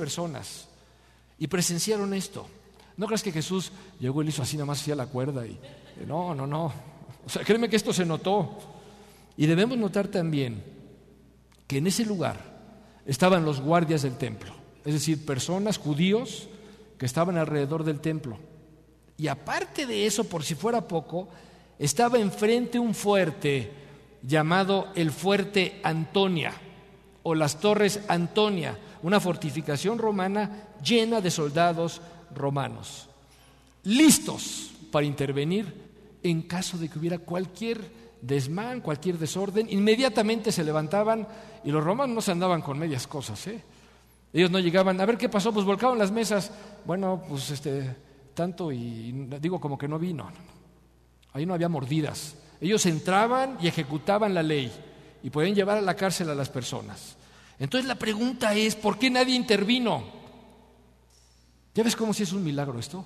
y presenciaron esto. ¿No crees que Jesús llegó y le hizo así, nada más hacía la cuerda? No. O sea, créeme que esto se notó. Y debemos notar también que en ese lugar estaban los guardias del templo, es decir, personas, judíos, que estaban alrededor del templo. Y aparte de eso, por si fuera poco, estaba enfrente un fuerte llamado el Fuerte Antonia o las Torres Antonia, una fortificación romana llena de soldados romanos, listos para intervenir en caso de que hubiera cualquier desmán, cualquier desorden. Inmediatamente se levantaban, y los romanos no se andaban con medias cosas, Ellos no llegaban, a ver qué pasó, pues volcaban las mesas, bueno, pues tanto, y digo como que no vino. Ahí no había mordidas. Ellos entraban y ejecutaban la ley y podían llevar a la cárcel a las personas. Entonces la pregunta es, ¿por qué nadie intervino? ¿Ya ves cómo si es un milagro esto?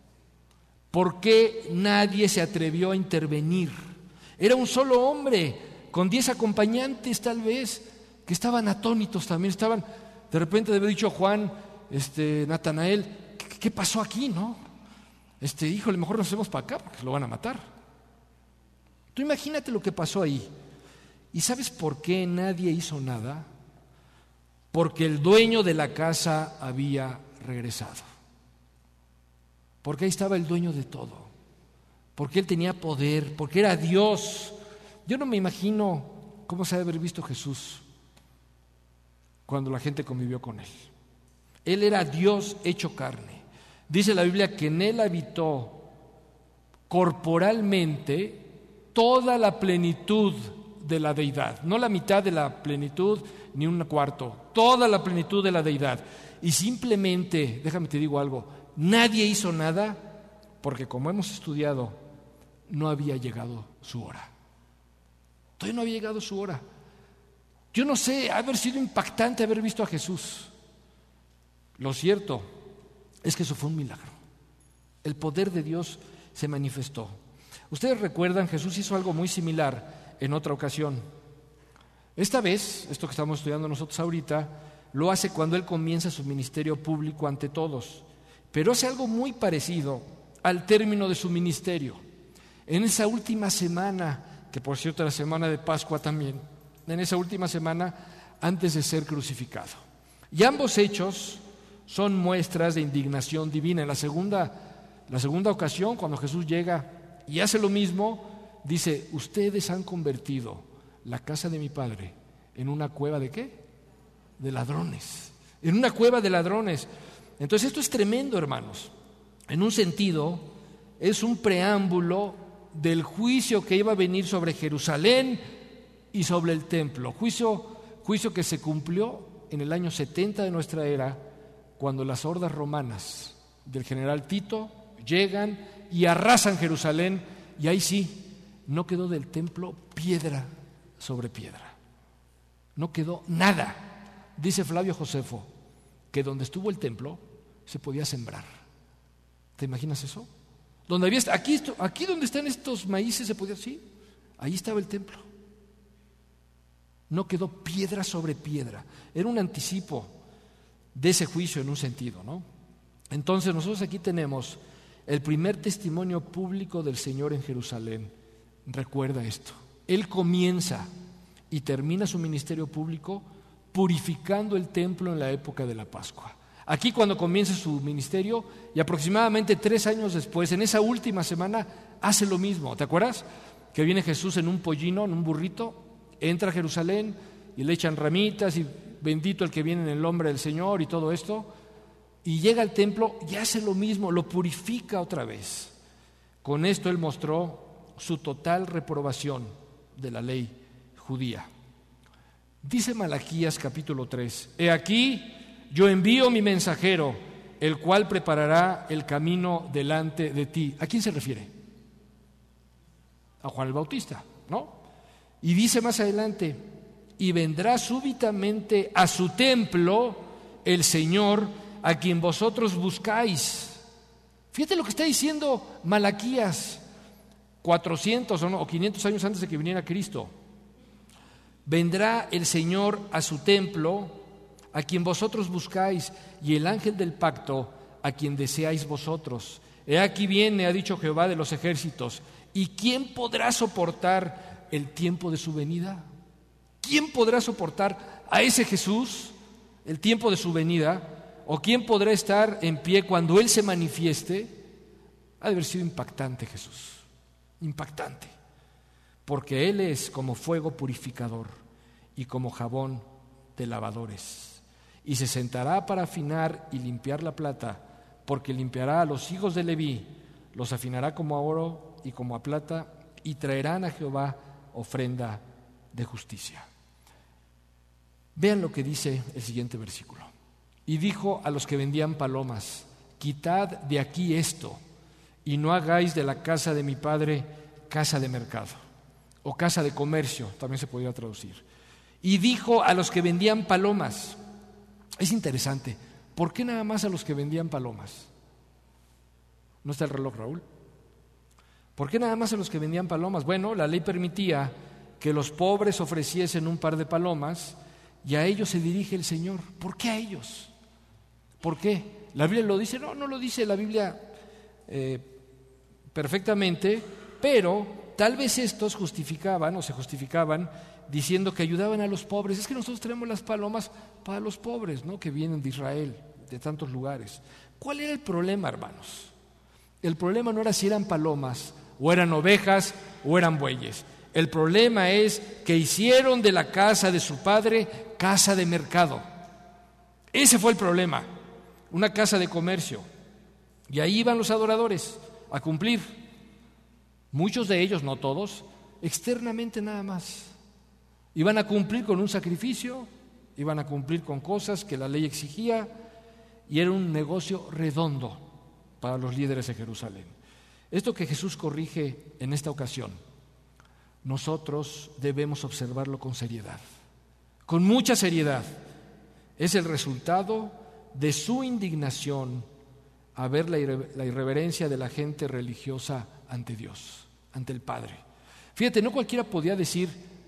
¿Por qué nadie se atrevió a intervenir? Era un solo hombre, con 10 acompañantes tal vez, que estaban atónitos también, de repente debe haber dicho Juan, Natanael, ¿qué pasó aquí, no? Híjole, mejor nos hacemos para acá porque lo van a matar. Tú imagínate lo que pasó ahí. ¿Y sabes por qué nadie hizo nada? Porque el dueño de la casa había regresado. Porque ahí estaba el dueño de todo. Porque él tenía poder, porque era Dios. Yo no me imagino cómo se ha de haber visto Jesús cuando la gente convivió con él. Él era Dios hecho carne. Dice la Biblia que en él habitó corporalmente toda la plenitud de la deidad, no la mitad de la plenitud ni un cuarto, toda la plenitud de la deidad. Y simplemente, déjame te digo algo, nadie hizo nada porque, como hemos estudiado, no había llegado su hora. Todavía no había llegado su hora. Yo no sé, haber sido impactante haber visto a Jesús. Lo cierto es que eso fue un milagro. El poder de Dios se manifestó. Ustedes recuerdan, Jesús hizo algo muy similar en otra ocasión. Esta vez, esto que estamos estudiando nosotros ahorita, lo hace cuando Él comienza su ministerio público ante todos. Pero hace algo muy parecido al término de su ministerio. En esa última semana, que por cierto era la semana de Pascua también, en esa última semana antes de ser crucificado. Y ambos hechos son muestras de indignación divina. En la segunda ocasión, cuando Jesús llega y hace lo mismo, dice: ustedes han convertido la casa de mi Padre en una cueva ¿de qué? De ladrones. En una cueva de ladrones. Entonces esto es tremendo, hermanos. En un sentido, es un preámbulo del juicio que iba a venir sobre Jerusalén y sobre el templo. Juicio que se cumplió en el año 70 de nuestra era, cuando las hordas romanas del general Tito llegan y arrasan Jerusalén, y ahí sí, no quedó del templo piedra sobre piedra. No quedó nada. Dice Flavio Josefo que donde estuvo el templo se podía sembrar. ¿Te imaginas eso? Donde había, aquí donde están estos maíces se podía, sí, ahí estaba el templo. No quedó piedra sobre piedra. Era un anticipo de ese juicio en un sentido, ¿no? Entonces nosotros aquí tenemos el primer testimonio público del Señor en Jerusalén. Recuerda esto. Él comienza y termina su ministerio público purificando el templo en la época de la Pascua. Aquí cuando comienza su ministerio, y aproximadamente 3 años después, en esa última semana, hace lo mismo. ¿Te acuerdas? Que viene Jesús en un pollino, en un burrito, entra a Jerusalén y le echan ramitas y bendito el que viene en el nombre del Señor y todo esto, y llega al templo y hace lo mismo, lo purifica otra vez. Con esto Él mostró su total reprobación de la ley judía. Dice Malaquías capítulo 3: He aquí, yo envío mi mensajero, el cual preparará el camino delante de ti. ¿A quién se refiere? A Juan el Bautista, ¿no? Y dice más adelante: y vendrá súbitamente a su templo el Señor, a quien vosotros buscáis. Fíjate lo que está diciendo Malaquías 400 o 500 años antes de que viniera Cristo. Vendrá el Señor a su templo, a quien vosotros buscáis, y el ángel del pacto, a quien deseáis vosotros. He aquí viene, ha dicho Jehová de los ejércitos. ¿Y quién podrá soportar el tiempo de su venida? ¿Quién podrá soportar a ese Jesús el tiempo de su venida? ¿O quién podrá estar en pie cuando Él se manifieste? Ha de haber sido impactante Jesús, impactante, porque Él es como fuego purificador y como jabón de lavadores, y se sentará para afinar y limpiar la plata, porque limpiará a los hijos de Leví, los afinará como a oro y como a plata, y traerán a Jehová ofrenda de justicia. Vean lo que dice el siguiente versículo. Y dijo a los que vendían palomas: quitad de aquí esto, y no hagáis de la casa de mi padre casa de mercado, o casa de comercio, también se podría traducir. Y dijo a los que vendían palomas. Es interesante, ¿por qué nada más a los que vendían palomas? ¿No está el reloj, Raúl? ¿Por qué nada más a los que vendían palomas? Bueno, la ley permitía que los pobres ofreciesen un par de palomas, y a ellos se dirige el Señor. ¿Por qué a ellos? ¿Por qué? ¿La Biblia lo dice? No, no lo dice la Biblia perfectamente, pero tal vez estos justificaban o se justificaban diciendo que ayudaban a los pobres. Es que nosotros tenemos las palomas para los pobres, ¿no?, que vienen de Israel, de tantos lugares. ¿Cuál era el problema, hermanos? El problema no era si eran palomas, o eran ovejas, o eran bueyes. El problema es que hicieron de la casa de su padre casa de mercado. Ese fue el problema, una casa de comercio. Y ahí iban los adoradores a cumplir. Muchos de ellos, no todos, externamente nada más. Iban a cumplir con un sacrificio, iban a cumplir con cosas que la ley exigía, y era un negocio redondo para los líderes de Jerusalén. Esto que Jesús corrige en esta ocasión nosotros debemos observarlo con seriedad, con mucha seriedad. Es el resultado de su indignación a ver la irreverencia de la gente religiosa ante Dios, ante el Padre. Fíjate, no cualquiera podía decir,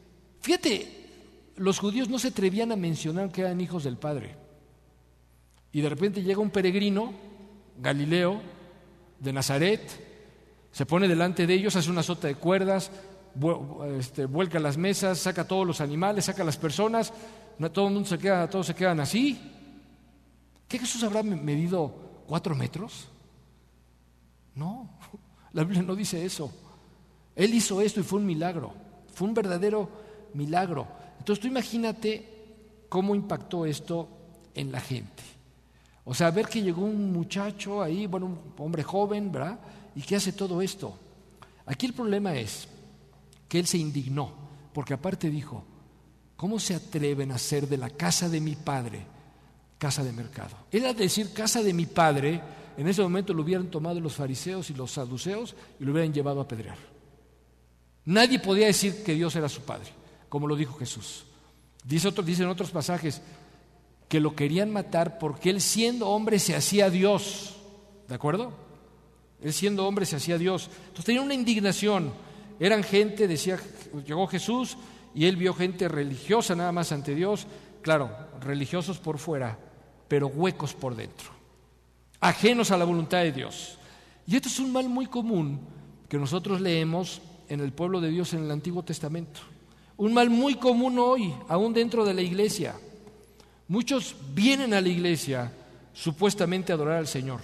los judíos no se atrevían a mencionar que eran hijos del Padre. Y de repente llega un peregrino, Galileo, de Nazaret, se pone delante de ellos, hace una sota de cuerdas, vuelca las mesas, saca todos los animales, saca las personas, todo el mundo todos se quedan así. ¿Qué Jesús habrá medido 4 metros? No, la Biblia no dice eso. Él hizo esto y fue un milagro, fue un verdadero milagro. Entonces tú imagínate cómo impactó esto en la gente. O sea, ver que llegó un muchacho ahí, un hombre joven, ¿verdad? Y que hace todo esto. Aquí el problema es que él se indignó, porque aparte dijo, ¿cómo se atreven a hacer de la casa de mi padre casa de mercado? Él al decir casa de mi padre, en ese momento lo hubieran tomado los fariseos y los saduceos y lo hubieran llevado a apedrear. Nadie podía decir que Dios era su padre, como lo dice Jesús. Dicen otros pasajes que lo querían matar porque él siendo hombre se hacía Dios, ¿de acuerdo? Él siendo hombre se hacía Dios. Entonces tenía una indignación. Eran gente, llegó Jesús y él vio gente religiosa nada más ante Dios, claro, religiosos por fuera, pero huecos por dentro, ajenos a la voluntad de Dios. Y esto es un mal muy común que nosotros leemos en el pueblo de Dios en el Antiguo Testamento. Un mal muy común hoy, aún dentro de la iglesia. Muchos vienen a la iglesia supuestamente a adorar al Señor,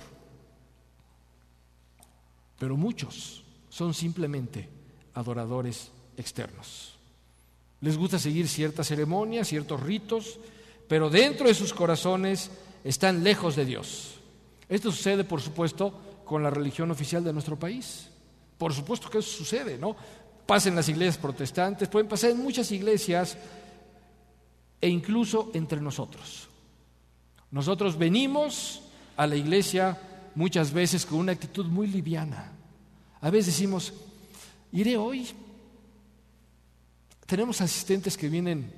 pero muchos son simplemente adoradores externos. Les gusta seguir ciertas ceremonias, ciertos ritos, pero dentro de sus corazones están lejos de Dios. Esto sucede, por supuesto, con la religión oficial de nuestro país. Por supuesto que eso sucede, ¿no? Pasa en las iglesias protestantes, pueden pasar en muchas iglesias e incluso entre nosotros. Nosotros venimos a la iglesia muchas veces con una actitud muy liviana. A veces decimos, iré hoy. Tenemos asistentes que vienen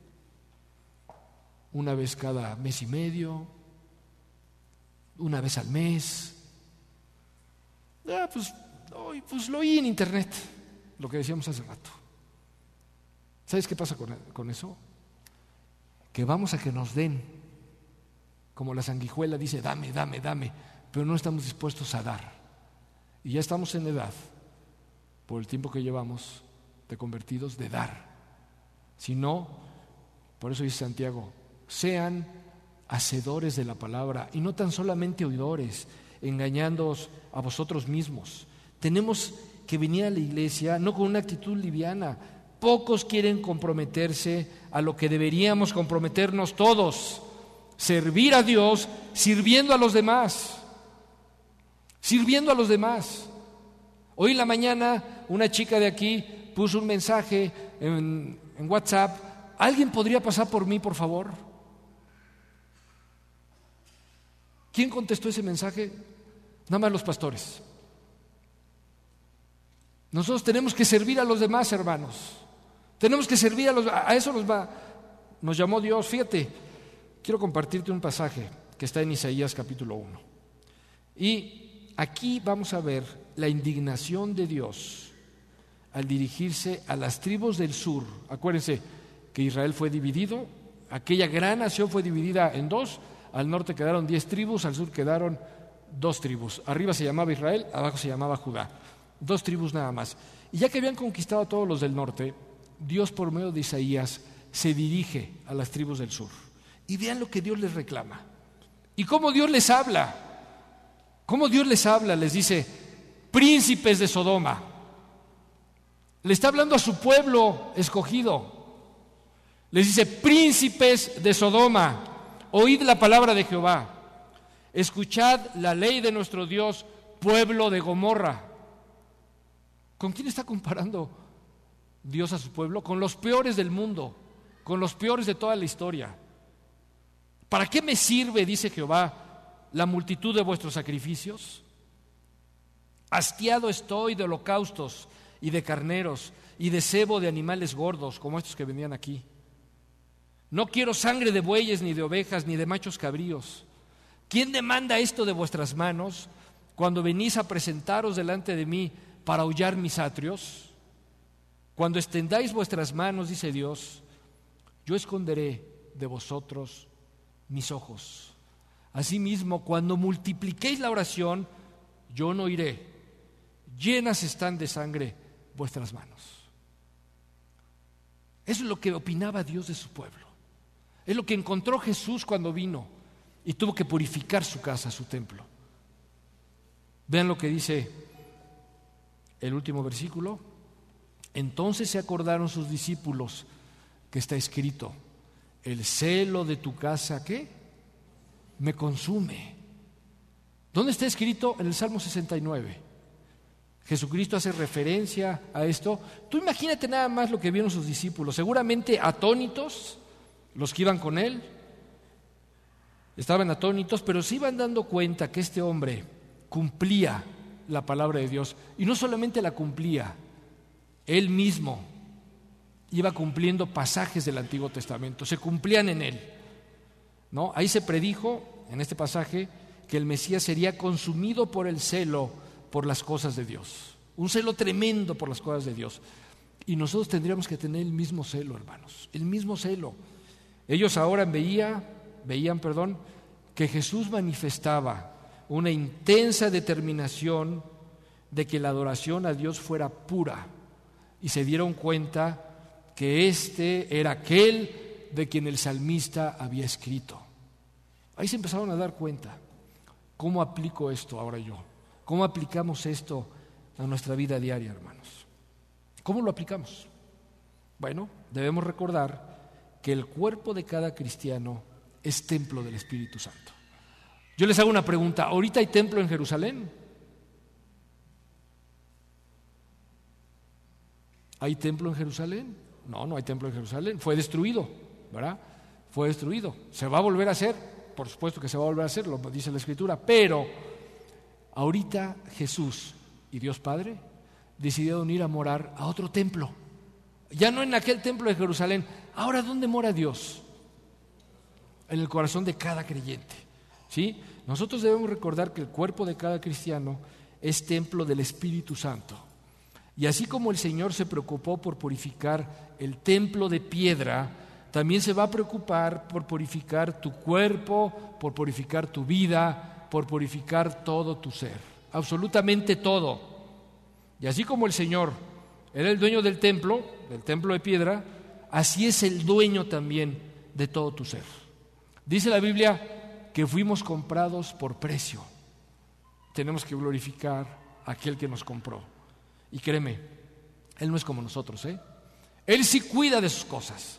una vez cada mes y medio, una vez al mes. Pues lo oí en internet, lo que decíamos hace rato. ¿Sabes qué pasa con eso? Que vamos a que nos den, como la sanguijuela dice, dame, dame, dame, pero no estamos dispuestos a dar. Y ya estamos en edad, por el tiempo que llevamos de convertidos, de dar. Si no, por eso dice Santiago, sean hacedores de la palabra y no tan solamente oidores, engañándoos a vosotros mismos. Tenemos que venir a la iglesia no con una actitud liviana. Pocos quieren comprometerse a lo que deberíamos comprometernos todos: servir a Dios sirviendo a los demás. Sirviendo a los demás. Hoy en la mañana una chica de aquí puso un mensaje en WhatsApp: ¿alguien podría pasar por mí, por favor? ¿Quién contestó ese mensaje? Nada más los pastores. Nosotros tenemos que servir a los demás, hermanos. Tenemos que servir a eso nos llamó Dios. Fíjate, quiero compartirte un pasaje que está en Isaías capítulo 1. Y aquí vamos a ver la indignación de Dios al dirigirse a las tribus del sur. Acuérdense que Israel fue dividido, aquella gran nación fue dividida en dos. Al norte quedaron 10 tribus, al sur quedaron 2 tribus. Arriba se llamaba Israel, abajo se llamaba Judá. 2 tribus nada más. Y ya que habían conquistado a todos los del norte, Dios por medio de Isaías se dirige a las tribus del sur. Y vean lo que Dios les reclama. Y cómo Dios les habla. Cómo Dios les habla, les dice: príncipes de Sodoma. Le está hablando a su pueblo escogido. Les dice: príncipes de Sodoma, oíd la palabra de Jehová. Escuchad la ley de nuestro Dios, pueblo de Gomorra. ¿Con quién está comparando Dios a su pueblo? Con los peores del mundo, con los peores de toda la historia. ¿Para qué me sirve, dice Jehová, la multitud de vuestros sacrificios? Hastiado estoy de holocaustos y de carneros y de sebo de animales gordos, como estos que vendían aquí. No quiero sangre de bueyes, ni de ovejas, ni de machos cabríos. ¿Quién demanda esto de vuestras manos cuando venís a presentaros delante de mí para hollar mis atrios? Cuando extendáis vuestras manos, dice Dios, yo esconderé de vosotros mis ojos. Asimismo, cuando multipliquéis la oración, yo no iré. Llenas están de sangre vuestras manos. Eso es lo que opinaba Dios de su pueblo. Es lo que encontró Jesús cuando vino y tuvo que purificar su casa, su templo. Vean lo que dice el último versículo. Entonces se acordaron sus discípulos que está escrito: el celo de tu casa, ¿qué? Me consume. ¿Dónde está escrito? En el Salmo 69. Jesucristo hace referencia a esto. Tú imagínate nada más lo que vieron sus discípulos, seguramente atónitos, los que iban con él, estaban atónitos, pero se iban dando cuenta que este hombre cumplía la palabra de Dios, y no solamente la cumplía, él mismo iba cumpliendo pasajes del Antiguo Testamento, se cumplían en él, ¿no? Ahí se predijo, en este pasaje, que el Mesías sería consumido por el celo por las cosas de Dios, un celo tremendo por las cosas de Dios, y nosotros tendríamos que tener el mismo celo, hermanos, el mismo celo. Ellos ahora veían, que Jesús manifestaba una intensa determinación de que la adoración a Dios fuera pura, y se dieron cuenta que este era aquel de quien el salmista había escrito. Ahí se empezaron a dar cuenta. ¿Cómo aplico esto ahora yo? ¿Cómo aplicamos esto a nuestra vida diaria, hermanos? ¿Cómo lo aplicamos? Bueno, debemos recordar que el cuerpo de cada cristiano es templo del Espíritu Santo. Yo les hago una pregunta: ¿ahorita hay templo en Jerusalén? ¿Hay templo en Jerusalén? No, no hay templo en Jerusalén. Fue destruido, ¿verdad? Fue destruido. ¿Se va a volver a hacer? Por supuesto que se va a volver a hacer, lo dice la Escritura. Pero ahorita Jesús y Dios Padre decidieron ir a morar a otro templo. Ya no en aquel templo de Jerusalén. Ahora, ¿dónde mora Dios? En el corazón de cada creyente, ¿sí? Nosotros debemos recordar que el cuerpo de cada cristiano es templo del Espíritu Santo. Y así como el Señor se preocupó por purificar el templo de piedra, también se va a preocupar por purificar tu cuerpo, por purificar tu vida, por purificar todo tu ser, absolutamente todo. Y así como el Señor era el dueño del templo de piedra, así es el dueño también de todo tu ser. Dice la Biblia que fuimos comprados por precio. Tenemos que glorificar a aquel que nos compró. Y créeme, Él no es como nosotros, ¿eh? Él sí cuida de sus cosas.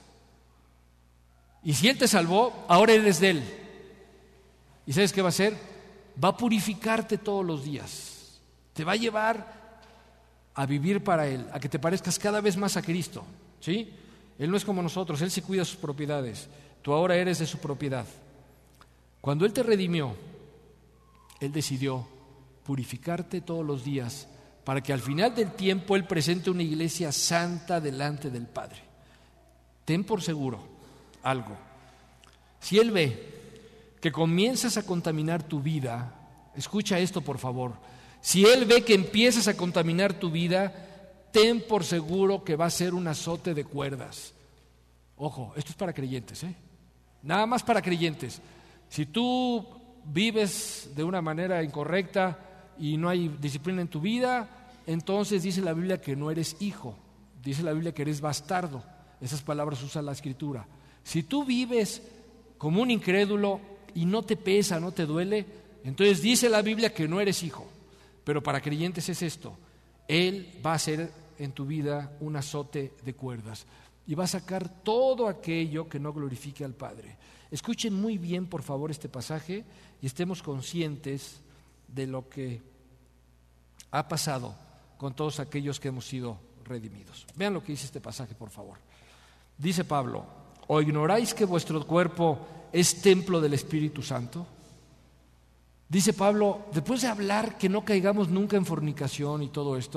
Y si Él te salvó, ahora eres de Él. ¿Y sabes qué va a hacer? Va a purificarte todos los días. Te va a llevar a vivir para Él, a que te parezcas cada vez más a Cristo, ¿sí? Él no es como nosotros, Él sí cuida sus propiedades. Tú ahora eres de su propiedad. Cuando Él te redimió, Él decidió purificarte todos los días para que al final del tiempo Él presente una iglesia santa delante del Padre. Ten por seguro algo: si Él ve que comienzas a contaminar tu vida, escucha esto por favor, si Él ve que empiezas a contaminar tu vida, ten por seguro que va a ser un azote de cuerdas. Ojo, esto es para creyentes, ¿eh? Nada más para creyentes. Si tú vives de una manera incorrecta y no hay disciplina en tu vida, entonces dice la Biblia que no eres hijo, dice la Biblia que eres bastardo. Esas palabras usa la Escritura. Si tú vives como un incrédulo y no te pesa, no te duele, entonces dice la Biblia que no eres hijo. Pero para creyentes es esto: Él va a hacer en tu vida un azote de cuerdas y va a sacar todo aquello que no glorifique al Padre. Escuchen muy bien, por favor, este pasaje y estemos conscientes de lo que ha pasado con todos aquellos que hemos sido redimidos. Vean lo que dice este pasaje, por favor. Dice Pablo: ¿o ignoráis que vuestro cuerpo es templo del Espíritu Santo? Dice Pablo, después de hablar que no caigamos nunca en fornicación y todo esto,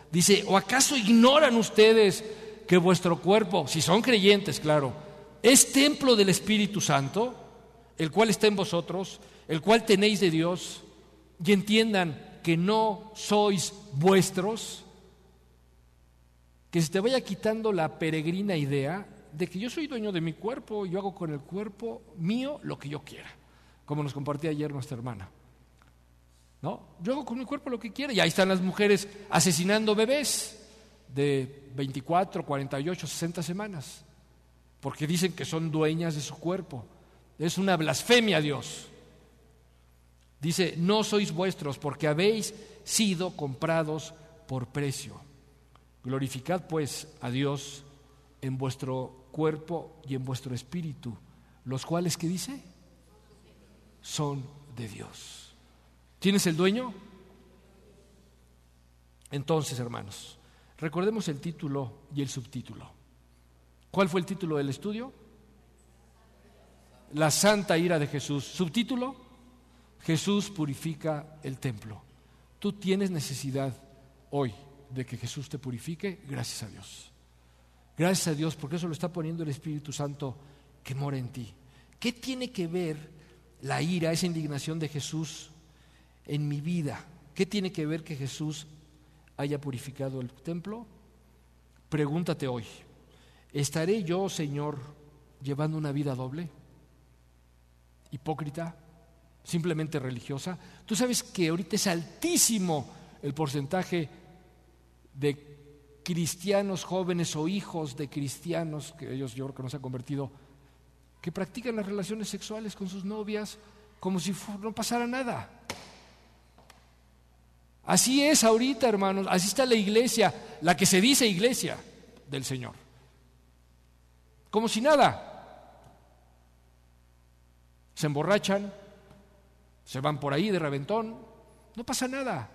Dice, ¿o acaso ignoran ustedes que vuestro cuerpo, si son creyentes, claro, es templo del Espíritu Santo, el cual está en vosotros, el cual tenéis de Dios, y entiendan que no sois vuestros? Que se te vaya quitando la peregrina idea de que yo soy dueño de mi cuerpo y yo hago con el cuerpo mío lo que yo quiera, como nos compartía ayer nuestra hermana. ¿No? Yo hago con mi cuerpo lo que quiera, y ahí están las mujeres asesinando bebés de 24, 48, 60 semanas, porque dicen que son dueñas de su cuerpo. Es una blasfemia a Dios. Dice, no sois vuestros, porque habéis sido comprados por precio. Glorificad pues a Dios en vuestro cuerpo y en vuestro espíritu, los cuales, ¿qué dice? Son de Dios. ¿Quién es el dueño? Entonces, hermanos, recordemos el título y el subtítulo. ¿Cuál fue el título del estudio? La santa ira de Jesús. Subtítulo: Jesús purifica el templo. Tú tienes necesidad hoy de que Jesús te purifique. Gracias a Dios. Gracias a Dios, porque eso lo está poniendo el Espíritu Santo que mora en ti. ¿Qué tiene que ver la ira, esa indignación de Jesús en mi vida? ¿Qué tiene que ver que Jesús haya purificado el templo? Pregúntate hoy, ¿estaré yo, Señor, llevando una vida doble? ¿Hipócrita? ¿Simplemente religiosa? Tú sabes que ahorita es altísimo el porcentaje de cristianos jóvenes o hijos de cristianos, que ellos yo creo que no se han convertido, que practican las relaciones sexuales con sus novias como si no pasara nada. Así es ahorita, hermanos, así está la iglesia, la que se dice iglesia del Señor. Como si nada. Se emborrachan, se van por ahí de reventón, no pasa nada.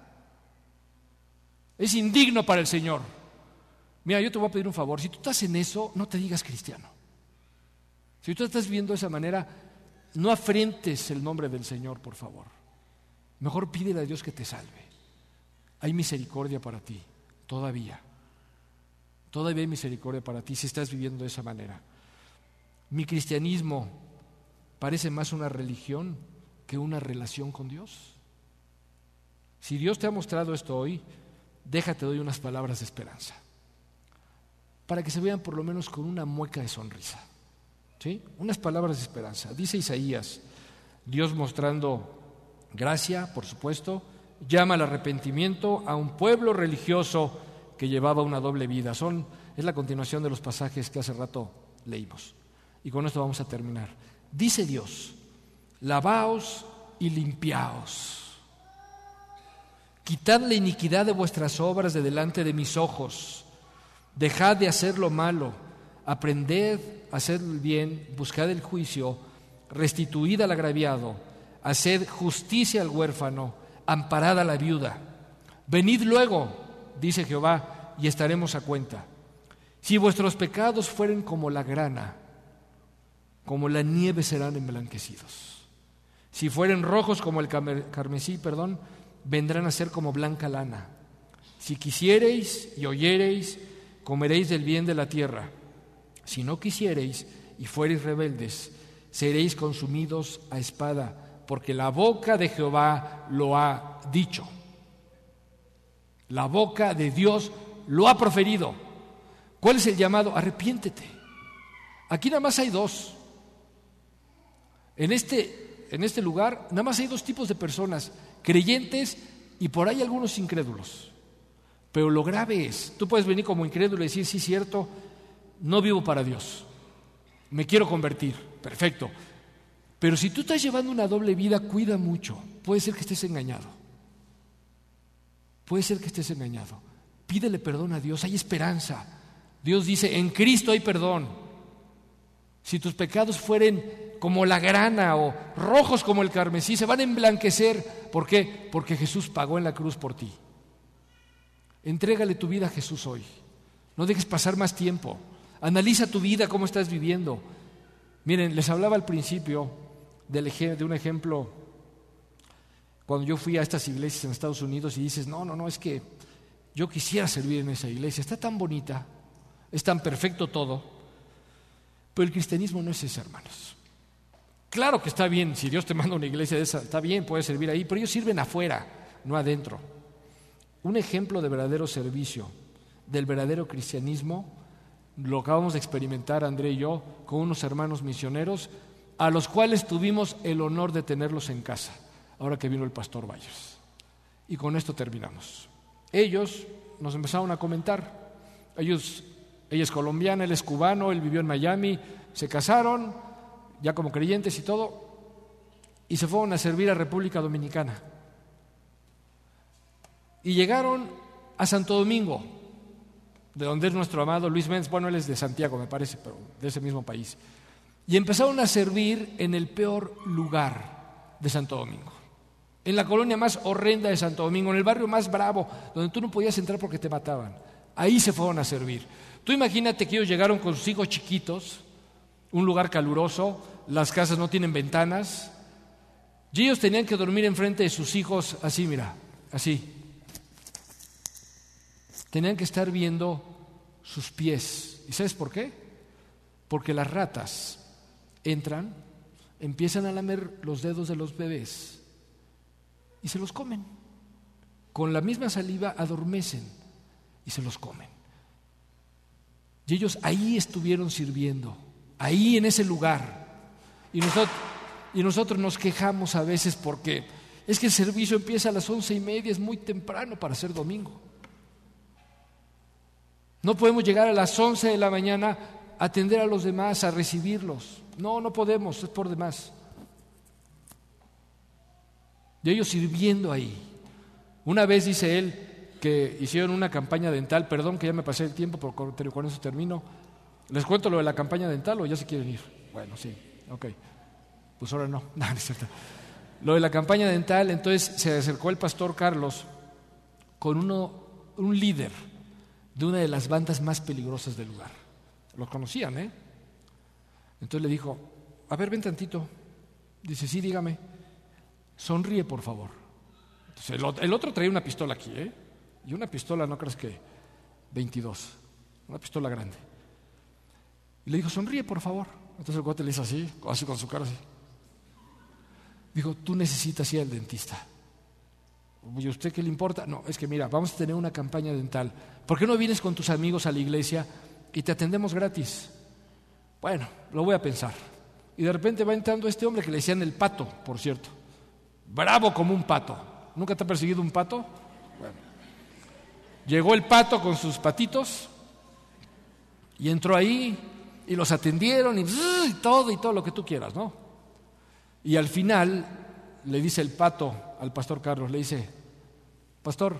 Es indigno para el Señor. Mira, yo te voy a pedir un favor, si tú estás en eso, no te digas cristiano. Si tú estás viviendo de esa manera, no afrentes el nombre del Señor, por favor. Mejor pídele a Dios que te salve. Hay misericordia para ti, todavía. Todavía hay misericordia para ti si estás viviendo de esa manera. Mi cristianismo parece más una religión que una relación con Dios. Si Dios te ha mostrado esto hoy, déjate doy unas palabras de esperanza, para que se vean por lo menos con una mueca de sonrisa. ¿Sí? Unas palabras de esperanza. Dice Isaías, Dios mostrando gracia, por supuesto, llama al arrepentimiento a un pueblo religioso que llevaba una doble vida. Es la continuación de los pasajes que hace rato leímos. Y con esto vamos a terminar. Dice Dios, lavaos y limpiaos. Quitad la iniquidad de vuestras obras de delante de mis ojos. Dejad de hacer lo malo. Aprended a hacer el bien, buscad el juicio, restituid al agraviado, haced justicia al huérfano, amparad a la viuda. Venid luego, dice Jehová, y estaremos a cuenta. Si vuestros pecados fueren como la grana, como la nieve serán emblanquecidos. Si fueren rojos como el carmesí, vendrán a ser como blanca lana. Si quisiereis y oyereis, comeréis del bien de la tierra. Si no quisiereis y fuereis rebeldes, seréis consumidos a espada, porque la boca de Jehová lo ha dicho. La boca de Dios lo ha proferido. ¿Cuál es el llamado? Arrepiéntete. Aquí nada más hay dos. En este lugar nada más hay dos tipos de personas, creyentes y por ahí algunos incrédulos. Pero lo grave es, tú puedes venir como incrédulo y decir, sí, cierto, no vivo para Dios, me quiero convertir, perfecto. Pero si tú estás llevando una doble vida, cuida mucho, puede ser que estés engañado. Puede ser que estés engañado. Pídele perdón a Dios, hay esperanza. Dios dice, en Cristo hay perdón. Si tus pecados fueren como la grana o rojos como el carmesí, se van a emblanquecer. ¿Por qué? Porque Jesús pagó en la cruz por ti. Entrégale tu vida a Jesús hoy. No dejes pasar más tiempo. Analiza tu vida, cómo estás viviendo. Miren, les hablaba al principio de un ejemplo cuando yo fui a estas iglesias en Estados Unidos y dices, no, es que yo quisiera servir en esa iglesia, está tan bonita, es tan perfecto todo, pero el cristianismo no es eso, hermanos. Claro que está bien, si Dios te manda a una iglesia de esa, está bien, puedes servir ahí, pero ellos sirven afuera, no adentro. Un ejemplo de verdadero servicio, del verdadero cristianismo, lo acabamos de experimentar André y yo con unos hermanos misioneros a los cuales tuvimos el honor de tenerlos en casa, ahora que vino el pastor Valles. Y con esto terminamos. Ellos nos empezaron a comentar, ella es colombiana, él es cubano, él vivió en Miami, se casaron, ya como creyentes y todo, y se fueron a servir a República Dominicana. Y llegaron a Santo Domingo, de donde es nuestro amado Luis Benz, bueno, él es de Santiago, me parece, pero de ese mismo país. Y empezaron a servir en el peor lugar de Santo Domingo, en la colonia más horrenda de Santo Domingo, en el barrio más bravo, donde tú no podías entrar porque te mataban. Ahí se fueron a servir. Tú imagínate que ellos llegaron con sus hijos chiquitos, un lugar caluroso, las casas no tienen ventanas, y ellos tenían que dormir enfrente de sus hijos así, mira, así. Tenían que estar viendo sus pies. ¿Y sabes por qué? Porque las ratas entran, empiezan a lamer los dedos de los bebés y se los comen. Con la misma saliva adormecen y se los comen. Y ellos ahí estuvieron sirviendo, ahí en ese lugar. Y nosotros nos quejamos a veces porque es que el servicio empieza a las 11:30, es muy temprano para ser domingo. No podemos llegar a las 11 de la mañana a atender a los demás, a recibirlos. No podemos, es por demás. Y ellos sirviendo ahí. Una vez dice él que hicieron una campaña dental, perdón que ya me pasé el tiempo, pero con eso termino. ¿Les cuento lo de la campaña dental o ya se quieren ir? Bueno, sí, ok. Pues ahora no, no es cierto. Lo de la campaña dental, entonces se acercó el pastor Carlos con un líder de una de las bandas más peligrosas del lugar. Los conocían, ¿eh? Entonces le dijo, a ver, ven tantito. Dice, sí, dígame. Sonríe, por favor. Entonces, el otro traía una pistola aquí, ¿eh? Y una pistola, no creas que 22, una pistola grande. Y le dijo, sonríe, por favor. Entonces el cuate le hizo así con su cara así. Dijo, tú necesitas ir al dentista. ¿Y a usted qué le importa? No, es que mira, vamos a tener una campaña dental. ¿Por qué no vienes con tus amigos a la iglesia y te atendemos gratis? Bueno, lo voy a pensar. Y de repente va entrando este hombre que le decían el pato, por cierto. Bravo como un pato. ¿Nunca te ha perseguido un pato? Bueno. Llegó el pato con sus patitos y entró ahí y los atendieron y todo lo que tú quieras, ¿no? Y al final le dice el pato al pastor Carlos, le dice, pastor,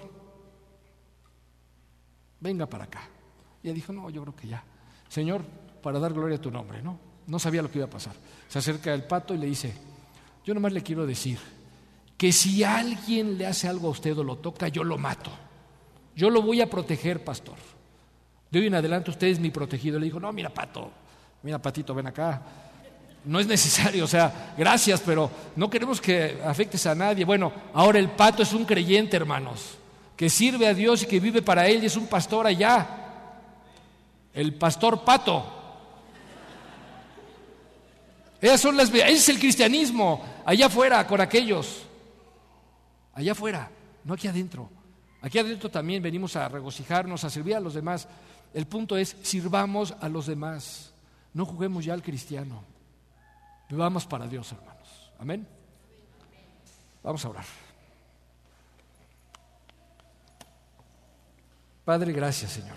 venga para acá. Y él dijo, no, yo creo que ya. Señor, para dar gloria a tu nombre, ¿no? No sabía lo que iba a pasar. Se acerca el pato y le dice, yo nomás le quiero decir que si alguien le hace algo a usted o lo toca, yo lo mato. Yo lo voy a proteger, pastor. De hoy en adelante usted es mi protegido. Le dijo, no, mira, patito, ven acá. No es necesario, o sea, gracias, pero no queremos que afectes a nadie. Bueno, ahora el pato es un creyente, hermanos, que sirve a Dios y que vive para Él y es un pastor allá. El pastor pato. Ese es el cristianismo, allá afuera con aquellos. Allá afuera, no aquí adentro. Aquí adentro también venimos a regocijarnos, a servir a los demás. El punto es, sirvamos a los demás. No juguemos ya al cristiano. Vivamos para Dios, hermanos. Amén. Vamos a orar. Padre, gracias, Señor.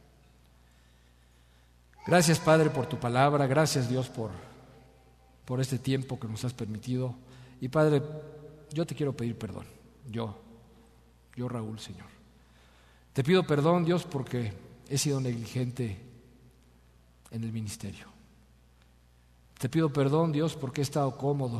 Gracias, Padre, por tu palabra. Gracias, Dios, por este tiempo que nos has permitido. Y, Padre, yo te quiero pedir perdón. Yo, Raúl, Señor. Te pido perdón, Dios, porque he sido negligente en el ministerio. Te pido perdón, Dios, porque he estado cómodo.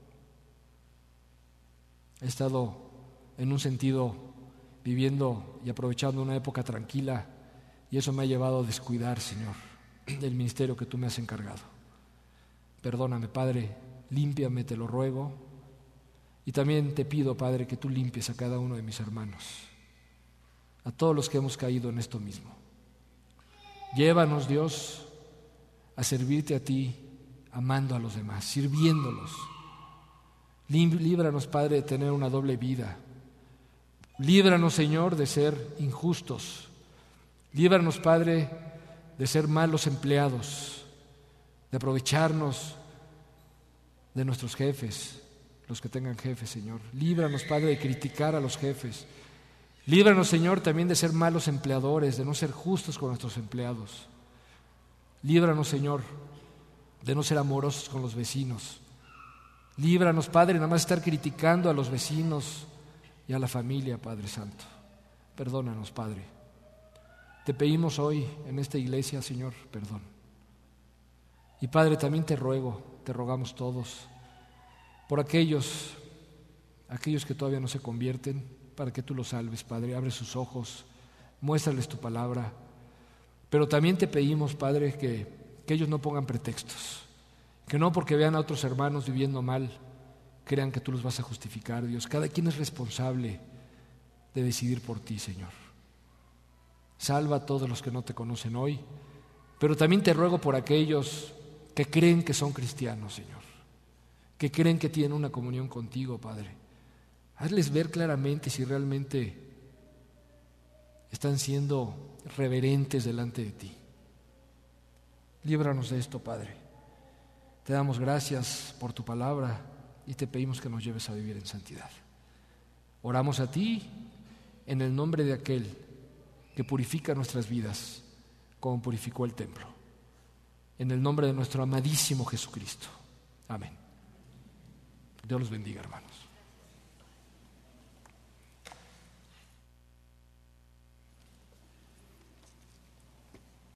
He estado en un sentido viviendo y aprovechando una época tranquila y eso me ha llevado a descuidar, Señor, del ministerio que tú me has encargado. Perdóname, Padre, límpiame, te lo ruego. Y también te pido, Padre, que tú limpies a cada uno de mis hermanos. a todos los que hemos caído en esto mismo. Llévanos, Dios, a servirte a ti, amando a los demás, sirviéndolos. Líbranos, Padre, de tener una doble vida. Líbranos, Señor, de ser injustos. Líbranos, Padre, de ser malos empleados, de aprovecharnos de nuestros jefes, los que tengan jefes, Señor. Líbranos, Padre, de criticar a los jefes. Líbranos, Señor, también de ser malos empleadores, de no ser justos con nuestros empleados. Líbranos, Señor, de no ser amorosos con los vecinos. Líbranos, Padre, nada más estar criticando a los vecinos y a la familia, Padre Santo. Perdónanos, Padre. Te pedimos hoy en esta iglesia, Señor, perdón. Y Padre, también te rogamos todos, por aquellos que todavía no se convierten, para que tú los salves, Padre. Abre sus ojos, muéstrales tu palabra. Pero también te pedimos, Padre, que ellos no pongan pretextos, que no porque vean a otros hermanos viviendo mal, crean que tú los vas a justificar, Dios. Cada quien es responsable de decidir por ti, Señor. Salva a todos los que no te conocen hoy, pero también te ruego por aquellos que creen que son cristianos, Señor, que creen que tienen una comunión contigo, Padre. Hazles ver claramente si realmente están siendo reverentes delante de ti. Líbranos de esto, Padre. Te damos gracias por tu palabra y te pedimos que nos lleves a vivir en santidad. Oramos a ti en el nombre de aquel que purifica nuestras vidas como purificó el templo. En el nombre de nuestro amadísimo Jesucristo. Amén. Dios los bendiga, hermanos.